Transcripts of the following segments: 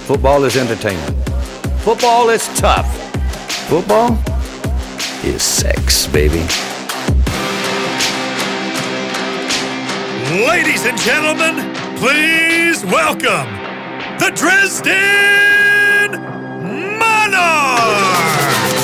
Football is entertainment. Football is tough. Football is sex, baby. Ladies and gentlemen, please welcome the Dresden Monarchs!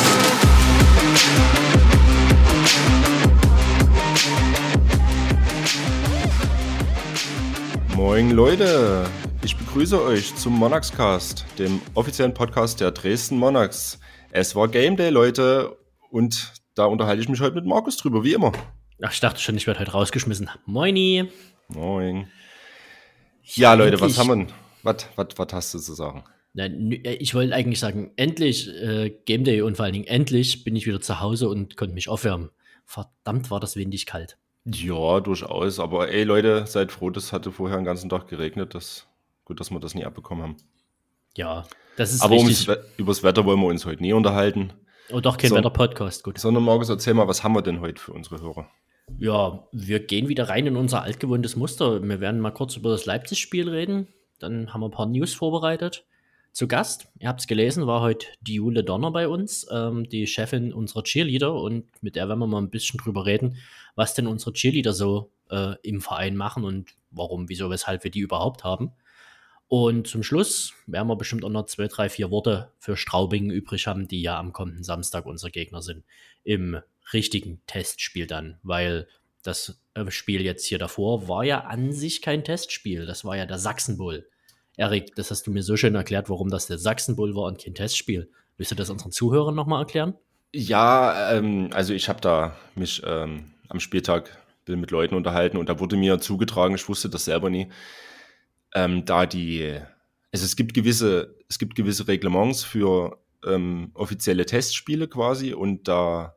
Moin Leute, ich begrüße euch zum Monarchscast, dem offiziellen Podcast der Dresden Monarchs. Es war Game Day, Leute, und da unterhalte ich mich heute mit Markus drüber, wie immer. Ach, ich dachte schon, ich werde heute rausgeschmissen. Moini. Moin. Ja, Leute, was haben wir denn? Was hast du zu sagen? Ich wollte eigentlich sagen, endlich Game Day und vor allen Dingen endlich bin ich wieder zu Hause und konnte mich aufwärmen. Verdammt, war das windig kalt. Ja, durchaus, aber ey Leute, seid froh, das hatte vorher den ganzen Tag geregnet. Gut, dass wir das nie abbekommen haben. Ja, das ist aber richtig. Übers Wetter wollen wir uns heute nie unterhalten. Oh doch, kein Wetter-Podcast, gut. Sondern Markus, erzähl mal, was haben wir denn heute für unsere Hörer? Ja, wir gehen wieder rein in unser altgewohntes Muster. Wir werden mal kurz über das Leipzig-Spiel reden. Dann haben wir ein paar News vorbereitet. Zu Gast, ihr habt es gelesen, war heute die Jule Donner bei uns, die Chefin unserer Cheerleader. Und mit der werden wir mal ein bisschen drüber reden, was denn unsere Cheerleader so im Verein machen und warum, wieso, weshalb wir die überhaupt haben. Und zum Schluss werden wir bestimmt auch noch 2, 3, 4 Worte für Straubing übrig haben, die ja am kommenden Samstag unsere Gegner sind. Im richtigen Testspiel dann, weil das Spiel jetzt hier davor war ja an sich kein Testspiel. Das war ja der Sachsen-Bowl. Erik, das hast du mir so schön erklärt, warum das der Sachsen-Bowl war und kein Testspiel. Willst du das unseren Zuhörern nochmal erklären? Ja, also ich habe da mich am Spieltag mit Leuten unterhalten und da wurde mir zugetragen, ich wusste das selber nie, es gibt gewisse Reglements für offizielle Testspiele quasi und da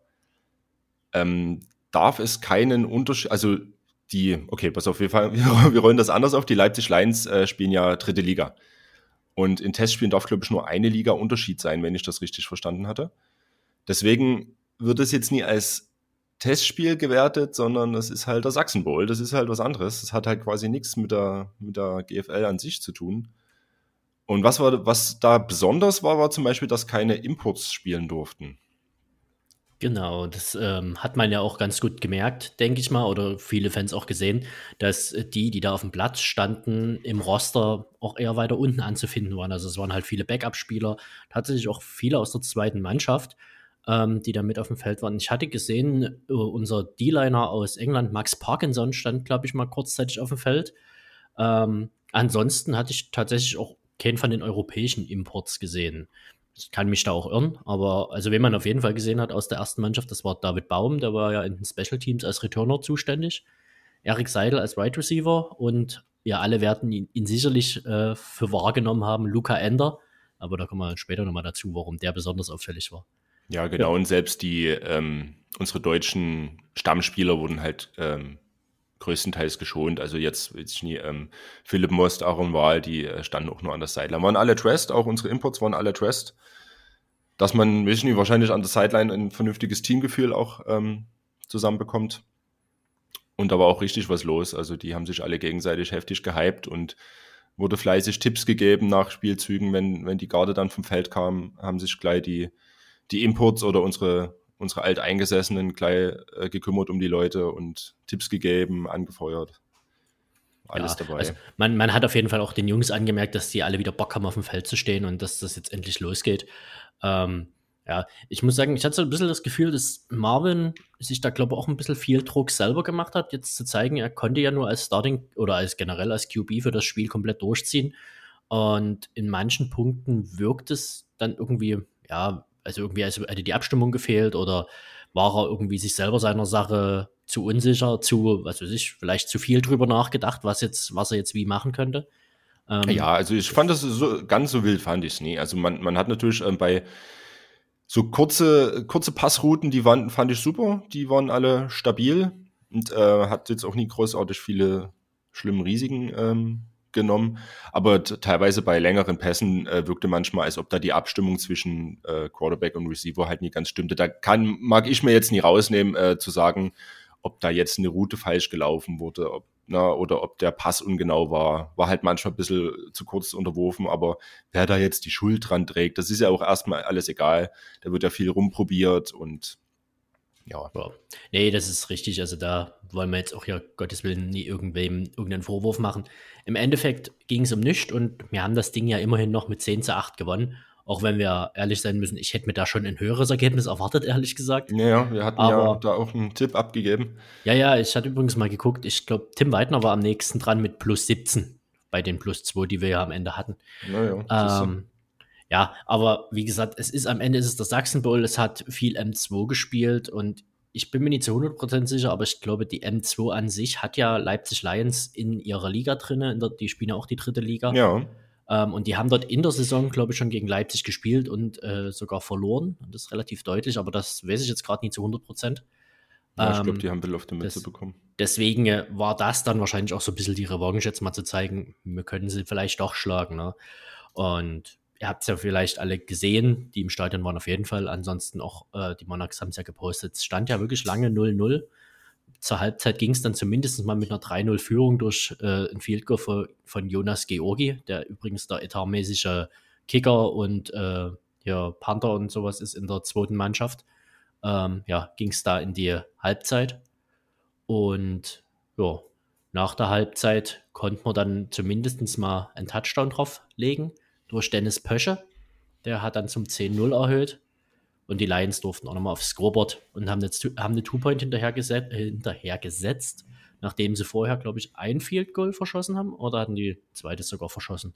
darf es keinen Unterschied, also okay, pass auf, wir rollen das anders auf, die Leipzig Lions spielen ja 3. Liga und in Testspielen darf, glaube ich, nur eine Liga Unterschied sein, wenn ich das richtig verstanden hatte. Deswegen wird es jetzt nie als Testspiel gewertet, sondern das ist halt der Sachsen Bowl, das ist halt was anderes. Das hat halt quasi nichts mit der GFL an sich zu tun. Und was da besonders war zum Beispiel, dass keine Imports spielen durften. Genau, das hat man ja auch ganz gut gemerkt, denke ich mal, oder viele Fans auch gesehen, dass die da auf dem Platz standen, im Roster auch eher weiter unten anzufinden waren. Also es waren halt viele Backup-Spieler, tatsächlich auch viele aus der zweiten Mannschaft, die da mit auf dem Feld waren. Ich hatte gesehen, unser D-Liner aus England, Max Parkinson, stand, glaube ich, mal kurzzeitig auf dem Feld. Ansonsten hatte ich tatsächlich auch keinen von den europäischen Imports gesehen. Ich kann mich da auch irren, aber also wen man auf jeden Fall gesehen hat aus der ersten Mannschaft, das war David Baum, der war ja in den Special Teams als Returner zuständig. Erik Seidel als Right Receiver und ja, alle werden ihn sicherlich für wahrgenommen haben, Luca Ender, aber da kommen wir später nochmal dazu, warum der besonders auffällig war. Ja, genau, ja. Und selbst unsere deutschen Stammspieler wurden halt größtenteils geschont, also jetzt weiß ich nie, Philipp Most, Aaron Wahl, die standen auch nur an der Sideline. Waren alle dressed, auch unsere Imports waren alle dressed, dass man, weiß ich nicht, wahrscheinlich an der Sideline ein vernünftiges Teamgefühl auch zusammenbekommt. Und da war auch richtig was los, also die haben sich alle gegenseitig heftig gehypt und wurde fleißig Tipps gegeben nach Spielzügen, wenn die Garde dann vom Feld kam, haben sich gleich die Imports oder unsere Alteingesessenen gleich gekümmert um die Leute und Tipps gegeben, angefeuert. Alles dabei. Also man hat auf jeden Fall auch den Jungs angemerkt, dass die alle wieder Bock haben, auf dem Feld zu stehen und dass das jetzt endlich losgeht. Ich muss sagen, ich hatte so ein bisschen das Gefühl, dass Marvin sich da, glaube ich, auch ein bisschen viel Druck selber gemacht hat, jetzt zu zeigen, er konnte ja nur als Starting oder als generell als QB für das Spiel komplett durchziehen. Und in manchen Punkten wirkt es dann irgendwie, als hätte die Abstimmung gefehlt oder war er irgendwie sich selber seiner Sache zu unsicher, vielleicht zu viel drüber nachgedacht, was er jetzt wie machen könnte. Also ich fand das ganz so wild fand ich es nie. Also man hat natürlich bei so kurze Passrouten, fand ich super, die waren alle stabil und hat jetzt auch nie großartig viele schlimme Risiken genommen, aber teilweise bei längeren Pässen wirkte manchmal, als ob da die Abstimmung zwischen Quarterback und Receiver halt nie ganz stimmte. Mag ich mir jetzt nie rausnehmen, zu sagen, ob da jetzt eine Route falsch gelaufen wurde, oder ob der Pass ungenau war halt manchmal ein bisschen zu kurz unterworfen, aber wer da jetzt die Schuld dran trägt, das ist ja auch erstmal alles egal. Da wird ja viel rumprobiert und ja. Nee, das ist richtig. Also da wollen wir jetzt auch ja Gottes Willen nie irgendeinen Vorwurf machen. Im Endeffekt ging es um nichts und wir haben das Ding ja immerhin noch mit 10:8 gewonnen. Auch wenn wir ehrlich sein müssen, ich hätte mir da schon ein höheres Ergebnis erwartet, ehrlich gesagt. Ja, wir hatten ja da auch einen Tipp abgegeben. Ja, ich hatte übrigens mal geguckt. Ich glaube, Tim Weidner war am nächsten dran mit plus 17 bei den plus 2, die wir ja am Ende hatten. Ja, aber wie gesagt, am Ende ist es der Sachsen Bowl, es hat viel M2 gespielt und ich bin mir nicht zu 100% sicher, aber ich glaube, die M2 an sich hat ja Leipzig Lions in ihrer Liga drin, die spielen ja auch die 3. Liga. Ja. Und die haben dort in der Saison, glaube ich, schon gegen Leipzig gespielt und sogar verloren. Und das ist relativ deutlich, aber das weiß ich jetzt gerade nicht zu 100%. Ja, ich glaube, die haben ein bisschen auf die Mütze bekommen. Deswegen war das dann wahrscheinlich auch so ein bisschen die Revanche, jetzt mal zu zeigen, wir können sie vielleicht doch schlagen. Ne? Und ihr habt es ja vielleicht alle gesehen, die im Stadion waren auf jeden Fall. Ansonsten auch die Monarchs haben es ja gepostet. Es stand ja wirklich lange 0-0. Zur Halbzeit ging es dann zumindest mal mit einer 3-0-Führung durch ein Field Goal von Jonas Georgi, der übrigens der etatmäßige Kicker und Panther und sowas ist in der 2. Mannschaft. Ging es da in die Halbzeit. Und ja, nach der Halbzeit konnte man dann zumindest mal einen Touchdown drauflegen durch Dennis Pösche. Der hat dann zum 10-0 erhöht. Und die Lions durften auch nochmal aufs Scoreboard und haben eine Two-Point hinterhergesetzt, nachdem sie vorher, glaube ich, ein Field Goal verschossen haben. Oder hatten die zweites sogar verschossen?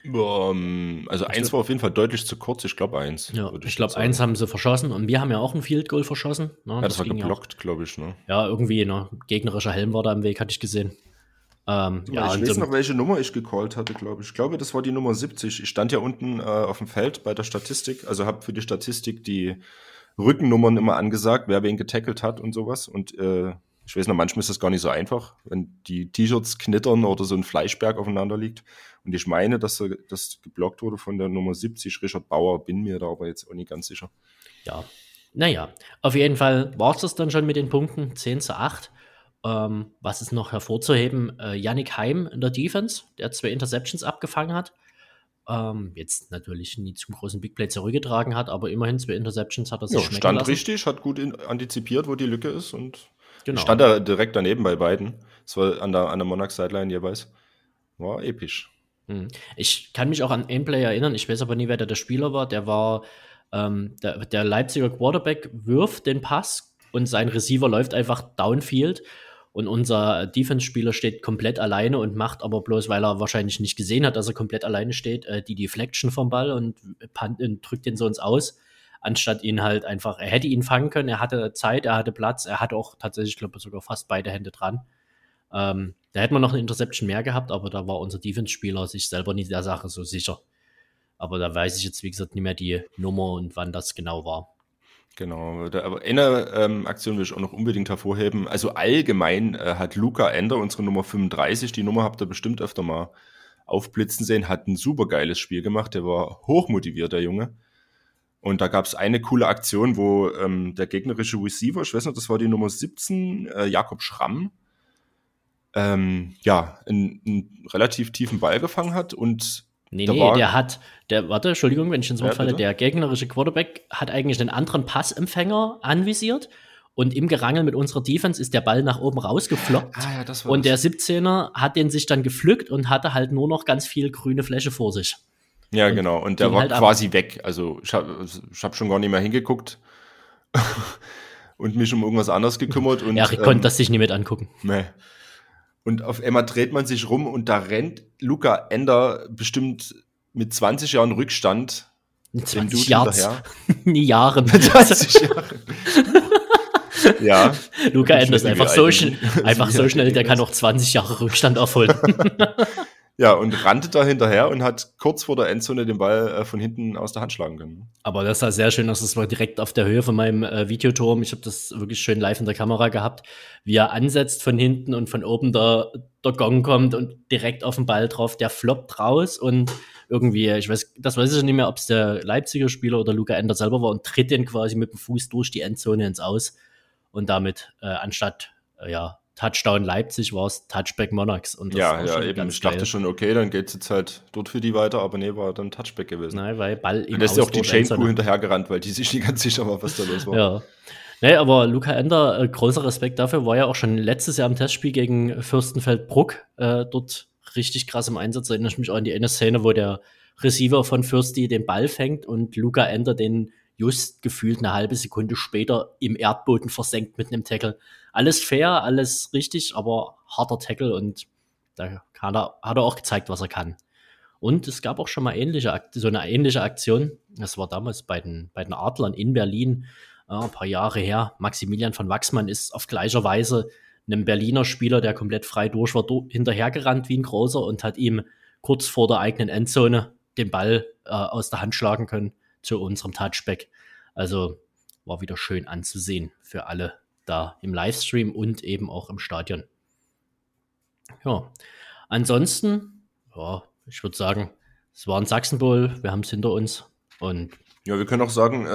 Also eins war auf jeden Fall deutlich zu kurz. Ich glaube 1. Ja, ich glaube 1 haben sie verschossen. Und wir haben ja auch ein Field Goal verschossen. Ne? Ja, das war geblockt, glaube ich. Ne? Ja, irgendwie, ne? Gegnerischer Helm war da im Weg, hatte ich gesehen. Ich weiß noch, welche Nummer ich gecallt hatte, glaube ich. Ich glaube, das war die Nummer 70. Ich stand ja unten auf dem Feld bei der Statistik, also habe für die Statistik die Rückennummern immer angesagt, wer wen getackelt hat und sowas. Und ich weiß noch, manchmal ist das gar nicht so einfach, wenn die T-Shirts knittern oder so ein Fleischberg aufeinander liegt. Und ich meine, dass das geblockt wurde von der Nummer 70, Richard Bauer, bin mir da aber jetzt auch nicht ganz sicher. Ja, naja, auf jeden Fall war es das dann schon mit den Punkten, 10:8. Was ist noch hervorzuheben? Yannick Heim in der Defense, der 2 Interceptions abgefangen hat. Jetzt natürlich nie zum großen Big Play zurückgetragen hat, aber immerhin 2 Interceptions hat er sich schmecken stand lassen. Richtig, hat gut antizipiert, wo die Lücke ist und genau. Stand da direkt daneben bei beiden. Das war an der Monarchs-Sideline jeweils. War episch. Ich kann mich auch an einen Play erinnern, ich weiß aber nie, wer der Spieler war. Der war der Leipziger Quarterback wirft den Pass und sein Receiver läuft einfach downfield. Und unser Defense-Spieler steht komplett alleine und macht aber bloß, weil er wahrscheinlich nicht gesehen hat, dass er komplett alleine steht, die Deflection vom Ball und drückt den so ins Aus, anstatt ihn halt einfach, er hätte ihn fangen können, er hatte Zeit, er hatte Platz, er hatte auch tatsächlich, ich glaube, sogar fast beide Hände dran. Da hätte man noch eine Interception mehr gehabt, aber da war unser Defense-Spieler sich selber nicht der Sache so sicher. Aber da weiß ich jetzt, wie gesagt, nicht mehr die Nummer und wann das genau war. Genau, aber eine Aktion will ich auch noch unbedingt hervorheben. Also allgemein hat Luca Ender, unsere Nummer 35, die Nummer habt ihr bestimmt öfter mal aufblitzen sehen, hat ein super geiles Spiel gemacht. Der war hochmotiviert, der Junge. Und da gab es eine coole Aktion, wo der gegnerische Receiver, ich weiß nicht, das war die Nummer 17, Jakob Schramm, einen relativ tiefen Ball gefangen hat und Entschuldigung, wenn ich ins Wort falle, der gegnerische Quarterback hat eigentlich einen anderen Passempfänger anvisiert und im Gerangel mit unserer Defense ist der Ball nach oben rausgefloppt und der 17er hat den sich dann gepflückt und hatte halt nur noch ganz viel grüne Fläche vor sich. Ja, und genau, und der war halt quasi weg, also ich hab schon gar nicht mehr hingeguckt und mich um irgendwas anderes gekümmert. Und Erik konnte das sich nicht mit angucken. Nee. Und auf einmal dreht man sich rum und da rennt Luca Ender bestimmt mit 20 Jahren Rückstand 20 Yards. Nie Jahren. 20 Jahre. Ja. Luca Ender ist einfach so schnell, der kann auch 20 Jahre Rückstand aufholen. Ja, und rannte da hinterher und hat kurz vor der Endzone den Ball von hinten aus der Hand schlagen können. Aber das war sehr schön, dass das war direkt auf der Höhe von meinem Videoturm. Ich habe das wirklich schön live in der Kamera gehabt, wie er ansetzt von hinten und von oben der Gong kommt und direkt auf den Ball drauf. Der floppt raus und irgendwie, ich weiß ich nicht mehr, ob es der Leipziger Spieler oder Luca Ender selber war und tritt den quasi mit dem Fuß durch die Endzone ins Aus. Und damit, anstatt Touchdown Leipzig war es Touchback Monarchs. Und das Ja, war ja, schon eben. ganz Ich dachte geil. schon, okay, dann geht's jetzt halt dort für die weiter, aber nee, war dann Touchback gewesen. Nein, weil Ball im Und da ist ja auch die Aus- Chain Endzone. Crew hinterhergerannt, weil die sich nicht ganz sicher war, was da los war. Ja. Nee, aber Luca Ender, großer Respekt dafür, war ja auch schon letztes Jahr im Testspiel gegen Fürstenfeldbruck dort richtig krass im Einsatz. Erinnere ich mich auch an die eine Szene, wo der Receiver von Fürsti den Ball fängt und Luca Ender den just gefühlt eine halbe Sekunde später im Erdboden versenkt mit einem Tackle. Alles fair, alles richtig, aber harter Tackle und da hat er auch gezeigt, was er kann. Und es gab auch schon mal so eine ähnliche Aktion. Das war damals bei den Adlern in Berlin, ein paar Jahre her. Maximilian von Wachsmann ist auf gleicher Weise einem Berliner Spieler, der komplett frei durch war, hinterhergerannt wie ein Großer und hat ihm kurz vor der eigenen Endzone den Ball aus der Hand schlagen können zu unserem Touchback. Also war wieder schön anzusehen für alle da im Livestream und eben auch im Stadion. Ja, ansonsten, ja, ich würde sagen, es war ein Sachsen-Bowl, wir haben es hinter uns und Ja, wir können auch sagen,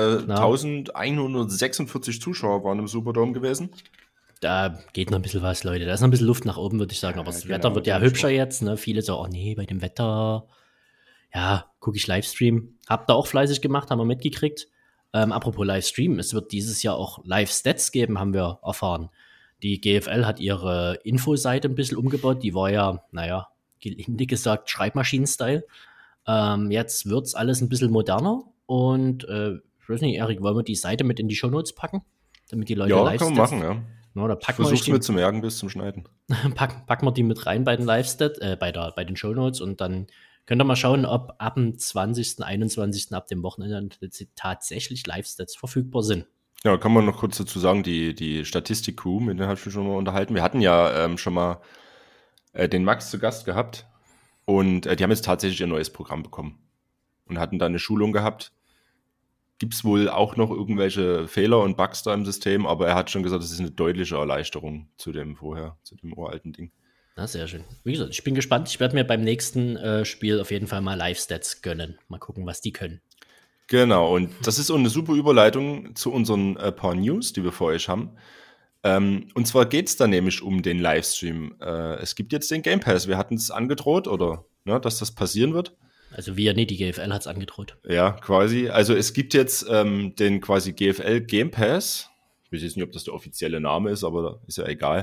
1146 Zuschauer waren im Superdome gewesen. da geht noch ein bisschen was, Leute. Da ist noch ein bisschen Luft nach oben, würde ich sagen. Aber das genau, Wetter wird ja denke ich hübscher jetzt. Ne? Viele so, oh nee, bei dem Wetter, ja, gucke ich Livestream. Hab da auch fleißig gemacht, haben wir mitgekriegt. Apropos Livestream, es wird dieses Jahr auch Live-Stats geben, haben wir erfahren. Die GFL hat ihre Infoseite ein bisschen umgebaut. Die war ja, naja, gelinde gesagt, Schreibmaschinen-Style. Jetzt wird's alles ein bisschen moderner. Und ich weiß nicht, Erik, wollen wir die Seite mit in die Shownotes packen? Damit die Leute Ja, Live-Stats... kann man machen, ja. No, da Ich packen wir euch versuch's die, mir zu merken bis zum Schneiden. packen wir die mit rein bei den Live-Stats, bei den Shownotes und dann könnt ihr mal schauen, ob ab dem 20., 21. ab dem Wochenende tatsächlich Live-Stats verfügbar sind. Ja, kann man noch kurz dazu sagen, die Statistik-Crew, mit denen habe ich mich schon mal unterhalten. Wir hatten ja schon mal den Max zu Gast gehabt und die haben jetzt tatsächlich ein neues Programm bekommen und hatten da eine Schulung gehabt. Gibt es wohl auch noch irgendwelche Fehler und Bugs da im System, aber er hat schon gesagt, das ist eine deutliche Erleichterung zu dem uralten Ding. Na, sehr schön. Wie gesagt, ich bin gespannt. Ich werde mir beim nächsten Spiel auf jeden Fall mal Live-Stats gönnen. Mal gucken, was die können. Genau, und das ist auch eine super Überleitung zu unseren paar News, die wir für euch haben. Und zwar geht es da nämlich um den Livestream. Es gibt jetzt den Game Pass. Wir hatten es angedroht, oder dass das passieren wird. Also die GFL hat es angedroht. Ja, quasi. Also es gibt jetzt den quasi GFL Game Pass. Ich weiß jetzt nicht, ob das der offizielle Name ist, aber ist ja egal.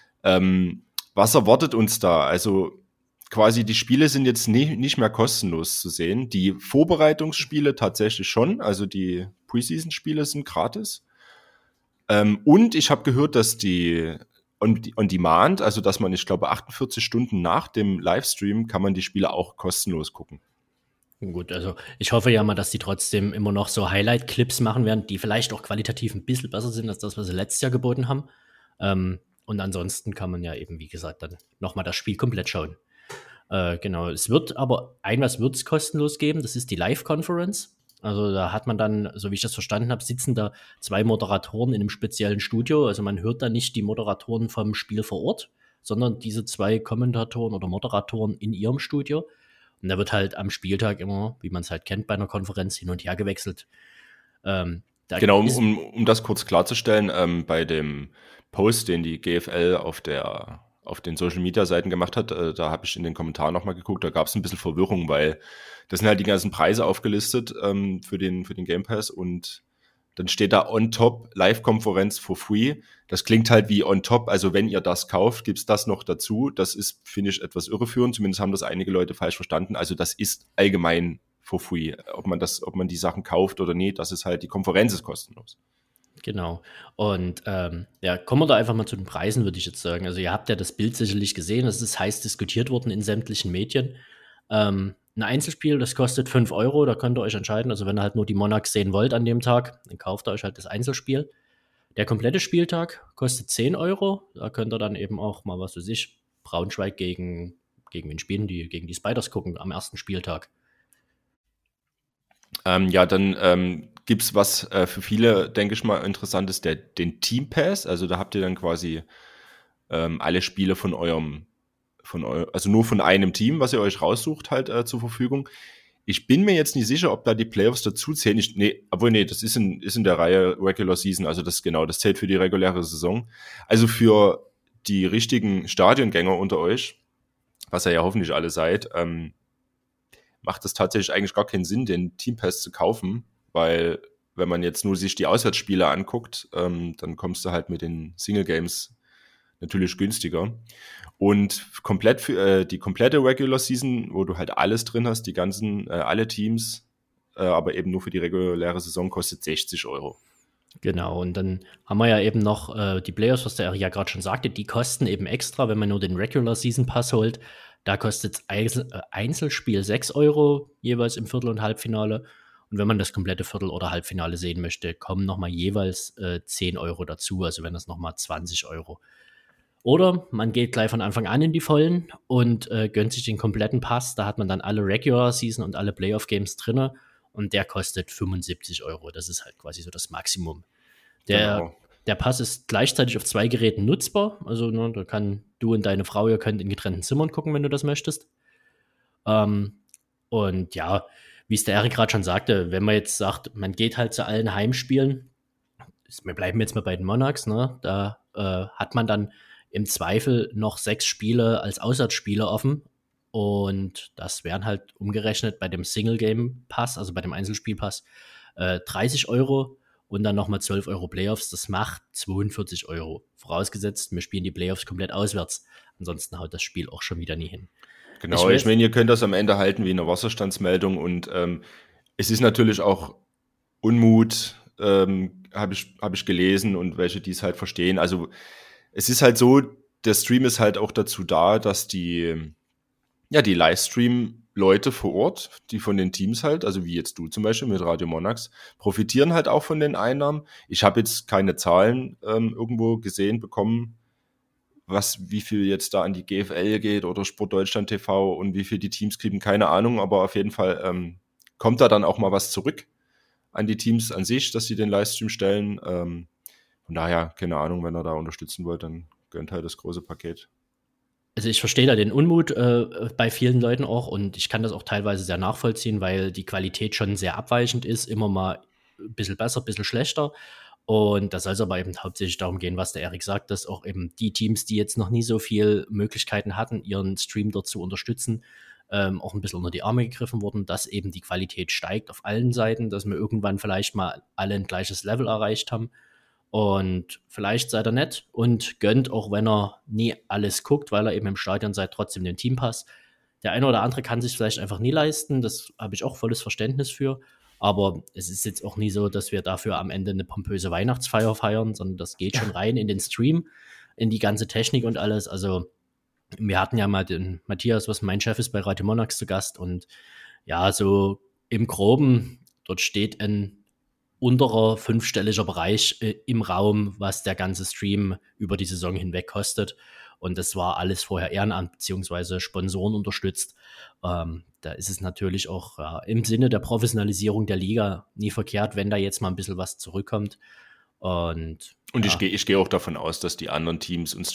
Was erwartet uns da? Also quasi die Spiele sind jetzt nicht mehr kostenlos zu sehen. Die Vorbereitungsspiele tatsächlich schon. Also die Preseason-Spiele sind gratis. Und ich habe gehört, dass die On Demand, also dass man, ich glaube, 48 Stunden nach dem Livestream kann man die Spiele auch kostenlos gucken. Gut, also ich hoffe ja mal, dass die trotzdem immer noch so Highlight-Clips machen werden, die vielleicht auch qualitativ ein bisschen besser sind als das, was sie letztes Jahr geboten haben. Und ansonsten kann man ja eben, wie gesagt, dann nochmal das Spiel komplett schauen. Genau, es wird aber was wird es kostenlos geben, das ist die Live-Conference. Also da hat man dann, so wie ich das verstanden habe, sitzen da 2 Moderatoren in einem speziellen Studio. Also man hört da nicht die Moderatoren vom Spiel vor Ort, sondern diese 2 Kommentatoren oder Moderatoren in ihrem Studio. Und da wird halt am Spieltag immer, wie man es halt kennt bei einer Konferenz, hin und her gewechselt. Genau, um das kurz klarzustellen, bei dem Post, den die GFL auf den Social-Media-Seiten gemacht hat, da habe ich in den Kommentaren nochmal geguckt, da gab es ein bisschen Verwirrung, weil das sind halt die ganzen Preise aufgelistet für den Game Pass und dann steht da on top Live-Konferenz for free. Das klingt halt wie on top, also wenn ihr das kauft, gibt's das noch dazu. Das ist, finde ich, etwas irreführend, zumindest haben das einige Leute falsch verstanden. Also das ist allgemein for free. Ob man die Sachen kauft oder nicht, das ist halt, die Konferenz ist kostenlos. Genau. Und kommen wir da einfach mal zu den Preisen, würde ich jetzt sagen. Also ihr habt ja das Bild sicherlich gesehen, das ist heiß diskutiert worden in sämtlichen Medien. Ein Einzelspiel, das kostet 5 €, da könnt ihr euch entscheiden. Also wenn ihr halt nur die Monarchs sehen wollt an dem Tag, dann kauft ihr euch halt das Einzelspiel. Der komplette Spieltag kostet 10 €. Da könnt ihr dann eben auch mal, was weiß ich, Braunschweig gegen wen spielen die? Gegen die Spiders gucken am ersten Spieltag. Dann gibt's was für viele, denke ich mal, interessantes, den Team Pass. Also da habt ihr dann quasi alle Spiele also nur von einem Team, was ihr euch raussucht, halt zur Verfügung. Ich bin mir jetzt nicht sicher, ob da die Playoffs dazu zählen. Das ist in der Reihe Regular Season, also das zählt für die reguläre Saison. Also für die richtigen Stadiongänger unter euch, was ihr ja hoffentlich alle seid, macht es tatsächlich eigentlich gar keinen Sinn, den Team Pass zu kaufen, weil wenn man jetzt nur sich die Auswärtsspiele anguckt, dann kommst du halt mit den Single Games natürlich günstiger. Und komplett für die komplette Regular Season, wo du halt alles drin hast, die ganzen, alle Teams, aber eben nur für die reguläre Saison, kostet 60 €. Genau, und dann haben wir ja eben noch die Playoffs, was der Eric ja gerade schon sagte, die kosten eben extra, wenn man nur den Regular Season Pass holt. Da kostet Einzelspiel 6 € jeweils im Viertel- und Halbfinale. Und wenn man das komplette Viertel- oder Halbfinale sehen möchte, kommen nochmal jeweils 10 € dazu, also wenn das nochmal 20 €. Oder man geht gleich von Anfang an in die Vollen und gönnt sich den kompletten Pass. Da hat man dann alle Regular Season und alle Playoff-Games drin. Und der kostet 75 €. Das ist halt quasi so das Maximum. Der Pass ist gleichzeitig auf 2 Geräten nutzbar. Also ne, da kann du und deine Frau, ihr könnt in getrennten Zimmern gucken, wenn du das möchtest. Und ja, wie es der Eric gerade schon sagte, wenn man jetzt sagt, man geht halt zu allen Heimspielen, wir bleiben jetzt mal bei den Monarchs, ne? Da hat man dann im Zweifel noch 6 Spiele als Auswärtsspiele offen. Und das wären halt umgerechnet bei dem Single-Game-Pass, also bei dem Einzelspielpass, 30 € und dann nochmal 12 € Playoffs. Das macht 42 €. Vorausgesetzt, wir spielen die Playoffs komplett auswärts. Ansonsten haut das Spiel auch schon wieder nie hin. Genau, ich meine, ihr könnt das am Ende halten wie eine Wasserstandsmeldung und es ist natürlich auch Unmut, habe ich gelesen und welche, die es halt verstehen. Also es ist halt so, der Stream ist halt auch dazu da, dass die Livestream-Leute vor Ort, die von den Teams halt, also wie jetzt du zum Beispiel mit Radio Monarchs, profitieren halt auch von den Einnahmen. Ich habe jetzt keine Zahlen irgendwo gesehen bekommen, wie viel jetzt da an die GFL geht oder Sport Deutschland TV und wie viel die Teams kriegen, keine Ahnung, aber auf jeden Fall kommt da dann auch mal was zurück an die Teams an sich, dass sie den Livestream stellen. Von daher, keine Ahnung, wenn ihr da unterstützen wollt, dann gönnt halt das große Paket. Also ich verstehe da den Unmut bei vielen Leuten auch und ich kann das auch teilweise sehr nachvollziehen, weil die Qualität schon sehr abweichend ist, immer mal ein bisschen besser, ein bisschen schlechter. Und da soll es aber eben hauptsächlich darum gehen, was der Eric sagt, dass auch eben die Teams, die jetzt noch nie so viel Möglichkeiten hatten, ihren Stream dort zu unterstützen, auch ein bisschen unter die Arme gegriffen wurden, dass eben die Qualität steigt auf allen Seiten, dass wir irgendwann vielleicht mal alle ein gleiches Level erreicht haben. Und vielleicht seid ihr nett und gönnt, auch wenn er nie alles guckt, weil er eben im Stadion seid, trotzdem den Teampass. Der eine oder andere kann sich vielleicht einfach nie leisten, das habe ich auch volles Verständnis für. Aber es ist jetzt auch nie so, dass wir dafür am Ende eine pompöse Weihnachtsfeier feiern, sondern das geht schon rein in den Stream, in die ganze Technik und alles. Also wir hatten ja mal den Matthias, was mein Chef ist, bei Radio Monarchs zu Gast. Und ja, so im Groben, dort steht ein unterer 5-stelliger Bereich im Raum, was der ganze Stream über die Saison hinweg kostet. Und das war alles vorher Ehrenamt bzw. Sponsoren unterstützt. Da ist es natürlich auch im Sinne der Professionalisierung der Liga nie verkehrt, wenn da jetzt mal ein bisschen was zurückkommt. Und ja. Ich gehe auch davon aus, dass die anderen Teams und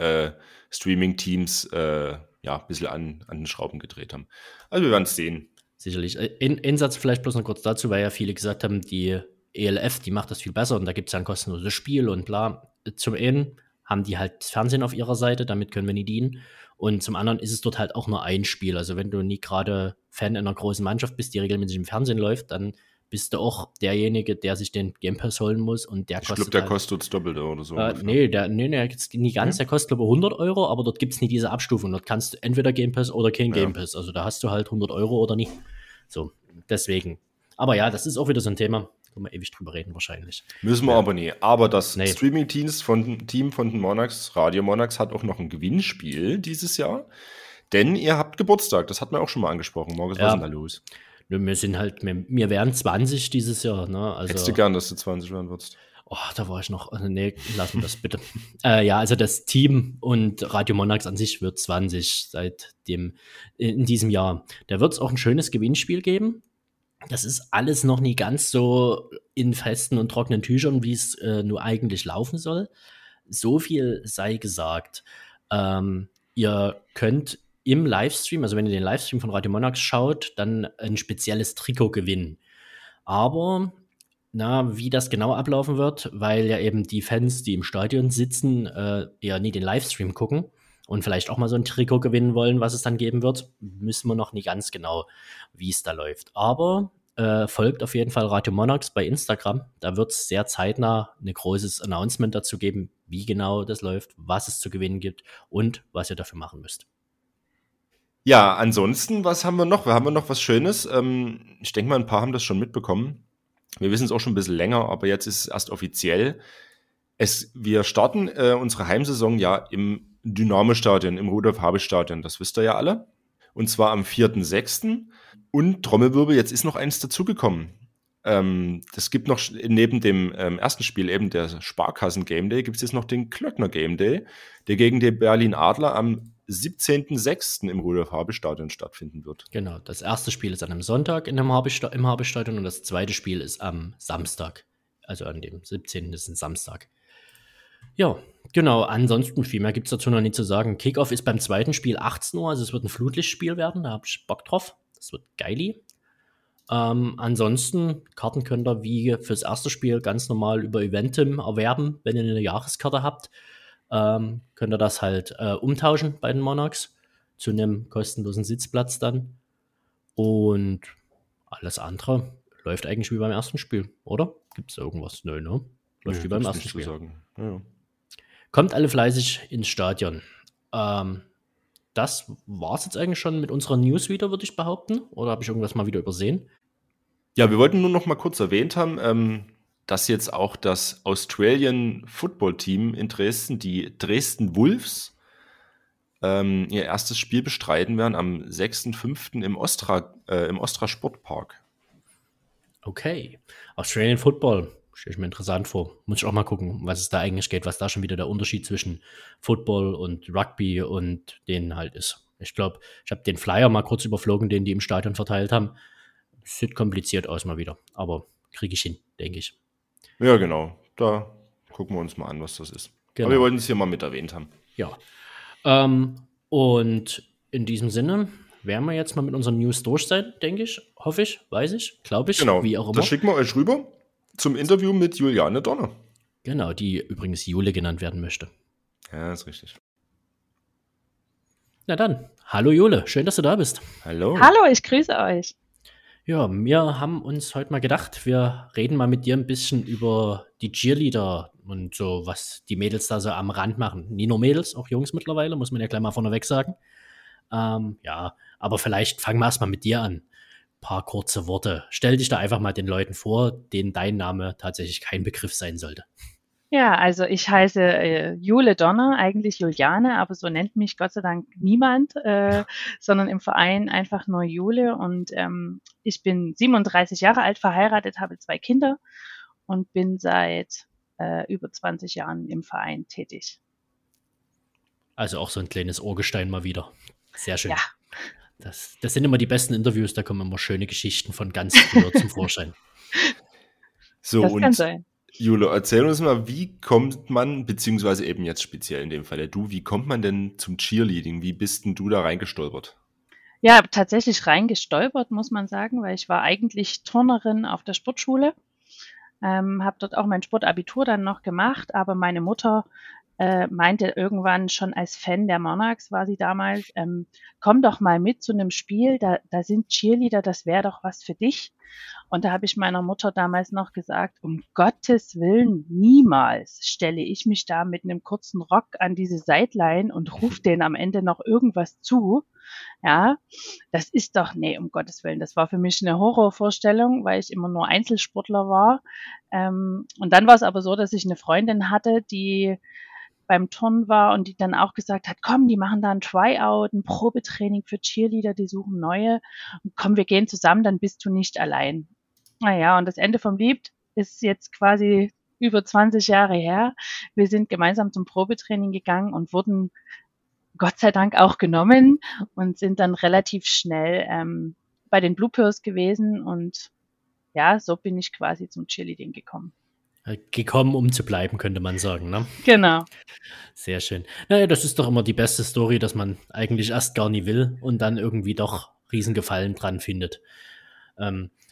Streaming-Teams ein bisschen an den Schrauben gedreht haben. Also wir werden es sehen. Sicherlich. Ein Satz vielleicht bloß noch kurz dazu, weil ja viele gesagt haben, die ELF, die macht das viel besser und da gibt es ja ein kostenloses Spiel und bla. Zum einen haben die halt das Fernsehen auf ihrer Seite, damit können wir nie dienen. Und zum anderen ist es dort halt auch nur ein Spiel. Also wenn du nie gerade Fan einer großen Mannschaft bist, die regelmäßig im Fernsehen läuft, dann bist du auch derjenige, der sich den Game Pass holen muss und der kostet. Ich glaube, der kostet das Doppelte oder so. Nee, nie ganz. Der kostet glaube ich 100 €, aber dort gibt es nie diese Abstufung. Dort kannst du entweder Game Pass oder kein Game Pass. Also da hast du halt 100 € oder nicht. So, deswegen. Aber ja, das ist auch wieder so ein Thema. Da können wir ewig drüber reden wahrscheinlich. Müssen wir aber nie. Aber das Streaming-Team von den Monarchs, Radio Monarchs, hat auch noch ein Gewinnspiel dieses Jahr. Denn ihr habt Geburtstag. Das hat man auch schon mal angesprochen. Morgens, was ist denn da los? Wir sind halt, wir werden 20 dieses Jahr. Ne? Also, hättest du gern, dass du 20 werden würdest? Oh, da war ich noch. Nee, lassen wir das bitte. Also das Team und Radio Monarchs an sich wird 20 in diesem Jahr. Da wird es auch ein schönes Gewinnspiel geben. Das ist alles noch nie ganz so in festen und trockenen Tüchern, wie es nur eigentlich laufen soll. So viel sei gesagt. Ihr könnt im Livestream, also wenn ihr den Livestream von Radio Monarchs schaut, dann ein spezielles Trikot gewinnen. Aber wie das genau ablaufen wird, weil ja eben die Fans, die im Stadion sitzen, eher nie den Livestream gucken und vielleicht auch mal so ein Trikot gewinnen wollen, was es dann geben wird, wissen wir noch nie ganz genau, wie es da läuft. Aber folgt auf jeden Fall Radio Monarchs bei Instagram. Da wird es sehr zeitnah ein großes Announcement dazu geben, wie genau das läuft, was es zu gewinnen gibt und was ihr dafür machen müsst. Ja, ansonsten, was haben wir noch? Wir haben noch was Schönes. Ich denke mal, ein paar haben das schon mitbekommen. Wir wissen es auch schon ein bisschen länger, aber jetzt ist es erst offiziell. Wir starten unsere Heimsaison ja im Dynamo-Stadion, im Rudolf-Habich-Stadion. Das wisst ihr ja alle. Und zwar am 4.6. Und Trommelwirbel, jetzt ist noch eins dazugekommen. Das gibt noch neben dem ersten Spiel, eben der Sparkassen-Game Day, gibt es jetzt noch den Klöckner-Game Day, der gegen die Berlin Adler am 17.06. im Rudolf-Habich-Stadion stattfinden wird. Genau, das erste Spiel ist an einem Sonntag im Habich-Stadion und das zweite Spiel ist am Samstag. Also an dem 17. ist ein Samstag. Ja, genau. Ansonsten viel mehr gibt es dazu noch nicht zu sagen. Kickoff ist beim zweiten Spiel 18 Uhr, also es wird ein Flutlichtspiel werden, da habe ich Bock drauf. Das wird geili. Ansonsten, Karten könnt ihr wie fürs erste Spiel ganz normal über Eventim erwerben, wenn ihr eine Jahreskarte habt. Könnt ihr das halt umtauschen bei den Monarchs zu einem kostenlosen Sitzplatz dann. Und alles andere läuft eigentlich wie beim ersten Spiel, oder? Gibt es irgendwas? Nö, ne? Läuft wie beim ersten Spiel. Ja. Kommt alle fleißig ins Stadion. Das war's jetzt eigentlich schon mit unserer News wieder, würde ich behaupten. Oder habe ich irgendwas mal wieder übersehen? Ja, wir wollten nur noch mal kurz erwähnt haben, dass jetzt auch das Australian Football Team in Dresden, die Dresden Wolves, ihr erstes Spiel bestreiten werden am 6.5. im Ostra Sportpark. Okay. Australian Football. Stelle ich mir interessant vor. Muss ich auch mal gucken, was es da eigentlich geht, was da schon wieder der Unterschied zwischen Football und Rugby und denen halt ist. Ich glaube, ich habe den Flyer mal kurz überflogen, den die im Stadion verteilt haben. Sieht kompliziert aus mal wieder, aber kriege ich hin, denke ich. Ja, genau. Da gucken wir uns mal an, was das ist. Genau. Aber wir wollten es hier mal mit erwähnt haben. Ja. Und in diesem Sinne werden wir jetzt mal mit unseren News durch sein, denke ich. Hoffe ich, weiß ich, glaube ich, Genau. wie auch immer. Das schicken wir euch rüber zum Interview mit Juliane Donner. Genau, die übrigens Jule genannt werden möchte. Ja, ist richtig. Na dann, hallo Jule, schön, dass du da bist. Hallo. Hallo, ich grüße euch. Ja, wir haben uns heute mal gedacht, wir reden mal mit dir ein bisschen über die Cheerleader und so, was die Mädels da so am Rand machen. Nie nur Mädels, auch Jungs mittlerweile, muss man ja gleich mal vorneweg sagen. Ja, aber vielleicht fangen wir erstmal mit dir an. Ein paar kurze Worte. Stell dich da einfach mal den Leuten vor, denen dein Name tatsächlich kein Begriff sein sollte. Ja, also ich heiße Jule Donner, eigentlich Juliane, aber so nennt mich Gott sei Dank niemand, sondern im Verein einfach nur Jule. Und ich bin 37 Jahre alt, verheiratet, habe 2 Kinder und bin seit über 20 Jahren im Verein tätig. Also auch so ein kleines Urgestein mal wieder. Sehr schön. Ja. Das sind immer die besten Interviews, da kommen immer schöne Geschichten von ganz früher zum Vorschein. So, Das kann und sein. Jule, erzähl uns mal, wie kommt man, beziehungsweise eben jetzt speziell in dem Fall wie kommt man denn zum Cheerleading? Wie bist denn du da reingestolpert? Ja, tatsächlich reingestolpert, muss man sagen, weil ich war eigentlich Turnerin auf der Sportschule, habe dort auch mein Sportabitur dann noch gemacht, aber meine Mutter meinte irgendwann schon als Fan der Monarchs war sie damals, komm doch mal mit zu einem Spiel, da sind Cheerleader, das wäre doch was für dich. Und da habe ich meiner Mutter damals noch gesagt, um Gottes Willen, niemals stelle ich mich da mit einem kurzen Rock an diese Sideline und rufe denen am Ende noch irgendwas zu. Ja, das ist doch, nee, um Gottes Willen, das war für mich eine Horrorvorstellung, weil ich immer nur Einzelsportler war. Und dann war es aber so, dass ich eine Freundin hatte, die beim Turnen war und die dann auch gesagt hat, komm, die machen da ein Tryout, ein Probetraining für Cheerleader, die suchen neue. Und komm, wir gehen zusammen, dann bist du nicht allein. Naja, und das Ende vom Lied ist jetzt quasi über 20 Jahre her. Wir sind gemeinsam zum Probetraining gegangen und wurden Gott sei Dank auch genommen und sind dann relativ schnell bei den Blue Pearls gewesen und ja, so bin ich quasi zum Cheerleading gekommen. Gekommen, um zu bleiben, könnte man sagen, ne? Genau. Sehr schön. Naja, das ist doch immer die beste Story, dass man eigentlich erst gar nie will und dann irgendwie doch Riesengefallen dran findet.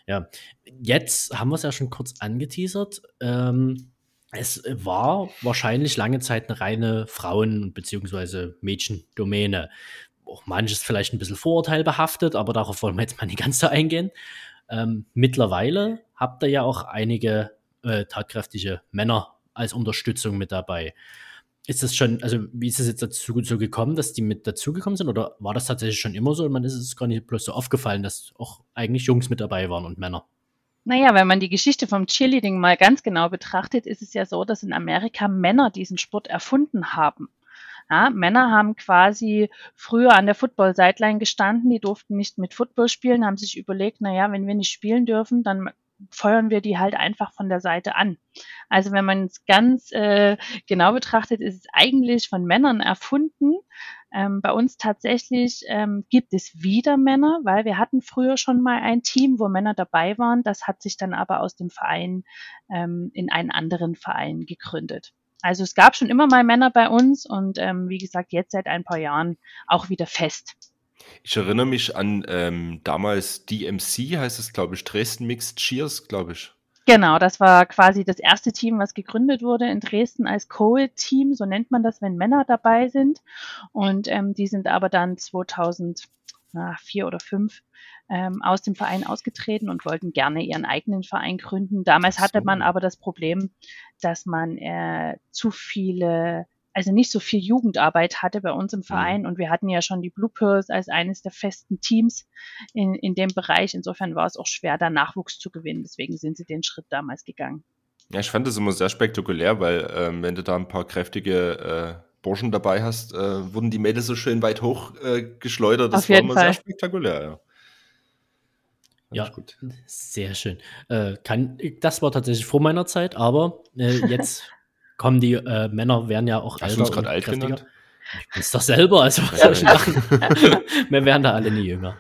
Ja, jetzt haben wir es ja schon kurz angeteasert. Es war wahrscheinlich lange Zeit eine reine Frauen- bzw. Mädchendomäne. Auch manches vielleicht ein bisschen vorurteilbehaftet, aber darauf wollen wir jetzt mal nicht ganz so eingehen. Mittlerweile habt ihr ja auch einige tatkräftige Männer als Unterstützung mit dabei. Ist das schon, also wie ist es jetzt dazu so gekommen, dass die mit dazugekommen sind? Oder war das tatsächlich schon immer so und man ist es gar nicht bloß so aufgefallen, dass auch eigentlich Jungs mit dabei waren und Männer? Naja, wenn man die Geschichte vom Cheerleading mal ganz genau betrachtet, ist es ja so, dass in Amerika Männer diesen Sport erfunden haben. Ja, Männer haben quasi früher an der Football-Sideline gestanden, die durften nicht mit Football spielen, haben sich überlegt, naja, wenn wir nicht spielen dürfen, dann feuern wir die halt einfach von der Seite an. Also wenn man es ganz genau betrachtet, ist es eigentlich von Männern erfunden. Bei uns tatsächlich gibt es wieder Männer, weil wir hatten früher schon mal ein Team, wo Männer dabei waren. Das hat sich dann aber aus dem Verein in einen anderen Verein gegründet. Also es gab schon immer mal Männer bei uns und wie gesagt, jetzt seit ein paar Jahren auch wieder fest. Ich erinnere mich an damals DMC, heißt es, glaube ich, Dresden Mixed Cheers, glaube ich. Genau, das war quasi das erste Team, was gegründet wurde in Dresden als Co-Ed-Team, so nennt man das, wenn Männer dabei sind. Und die sind aber dann 2004 oder 2005 aus dem Verein ausgetreten und wollten gerne ihren eigenen Verein gründen. Damals hatte man aber das Problem, dass man nicht so viel Jugendarbeit hatte bei uns im Verein und wir hatten ja schon die Blue Pearls als eines der festen Teams in dem Bereich. Insofern war es auch schwer, da Nachwuchs zu gewinnen. Deswegen sind sie den Schritt damals gegangen. Ja, ich fand das immer sehr spektakulär, weil wenn du da ein paar kräftige Burschen dabei hast, wurden die Mädels so schön weit hoch geschleudert. Das Auf war jeden immer Fall. sehr spektakulär, ja. Ja, gut. Sehr schön. Das war tatsächlich vor meiner Zeit, aber jetzt kommen die Männer, werden ja auch Hast du uns gerade alt genannt? Ich bin's doch selber, also was soll ich machen? Wir werden da alle nie jünger.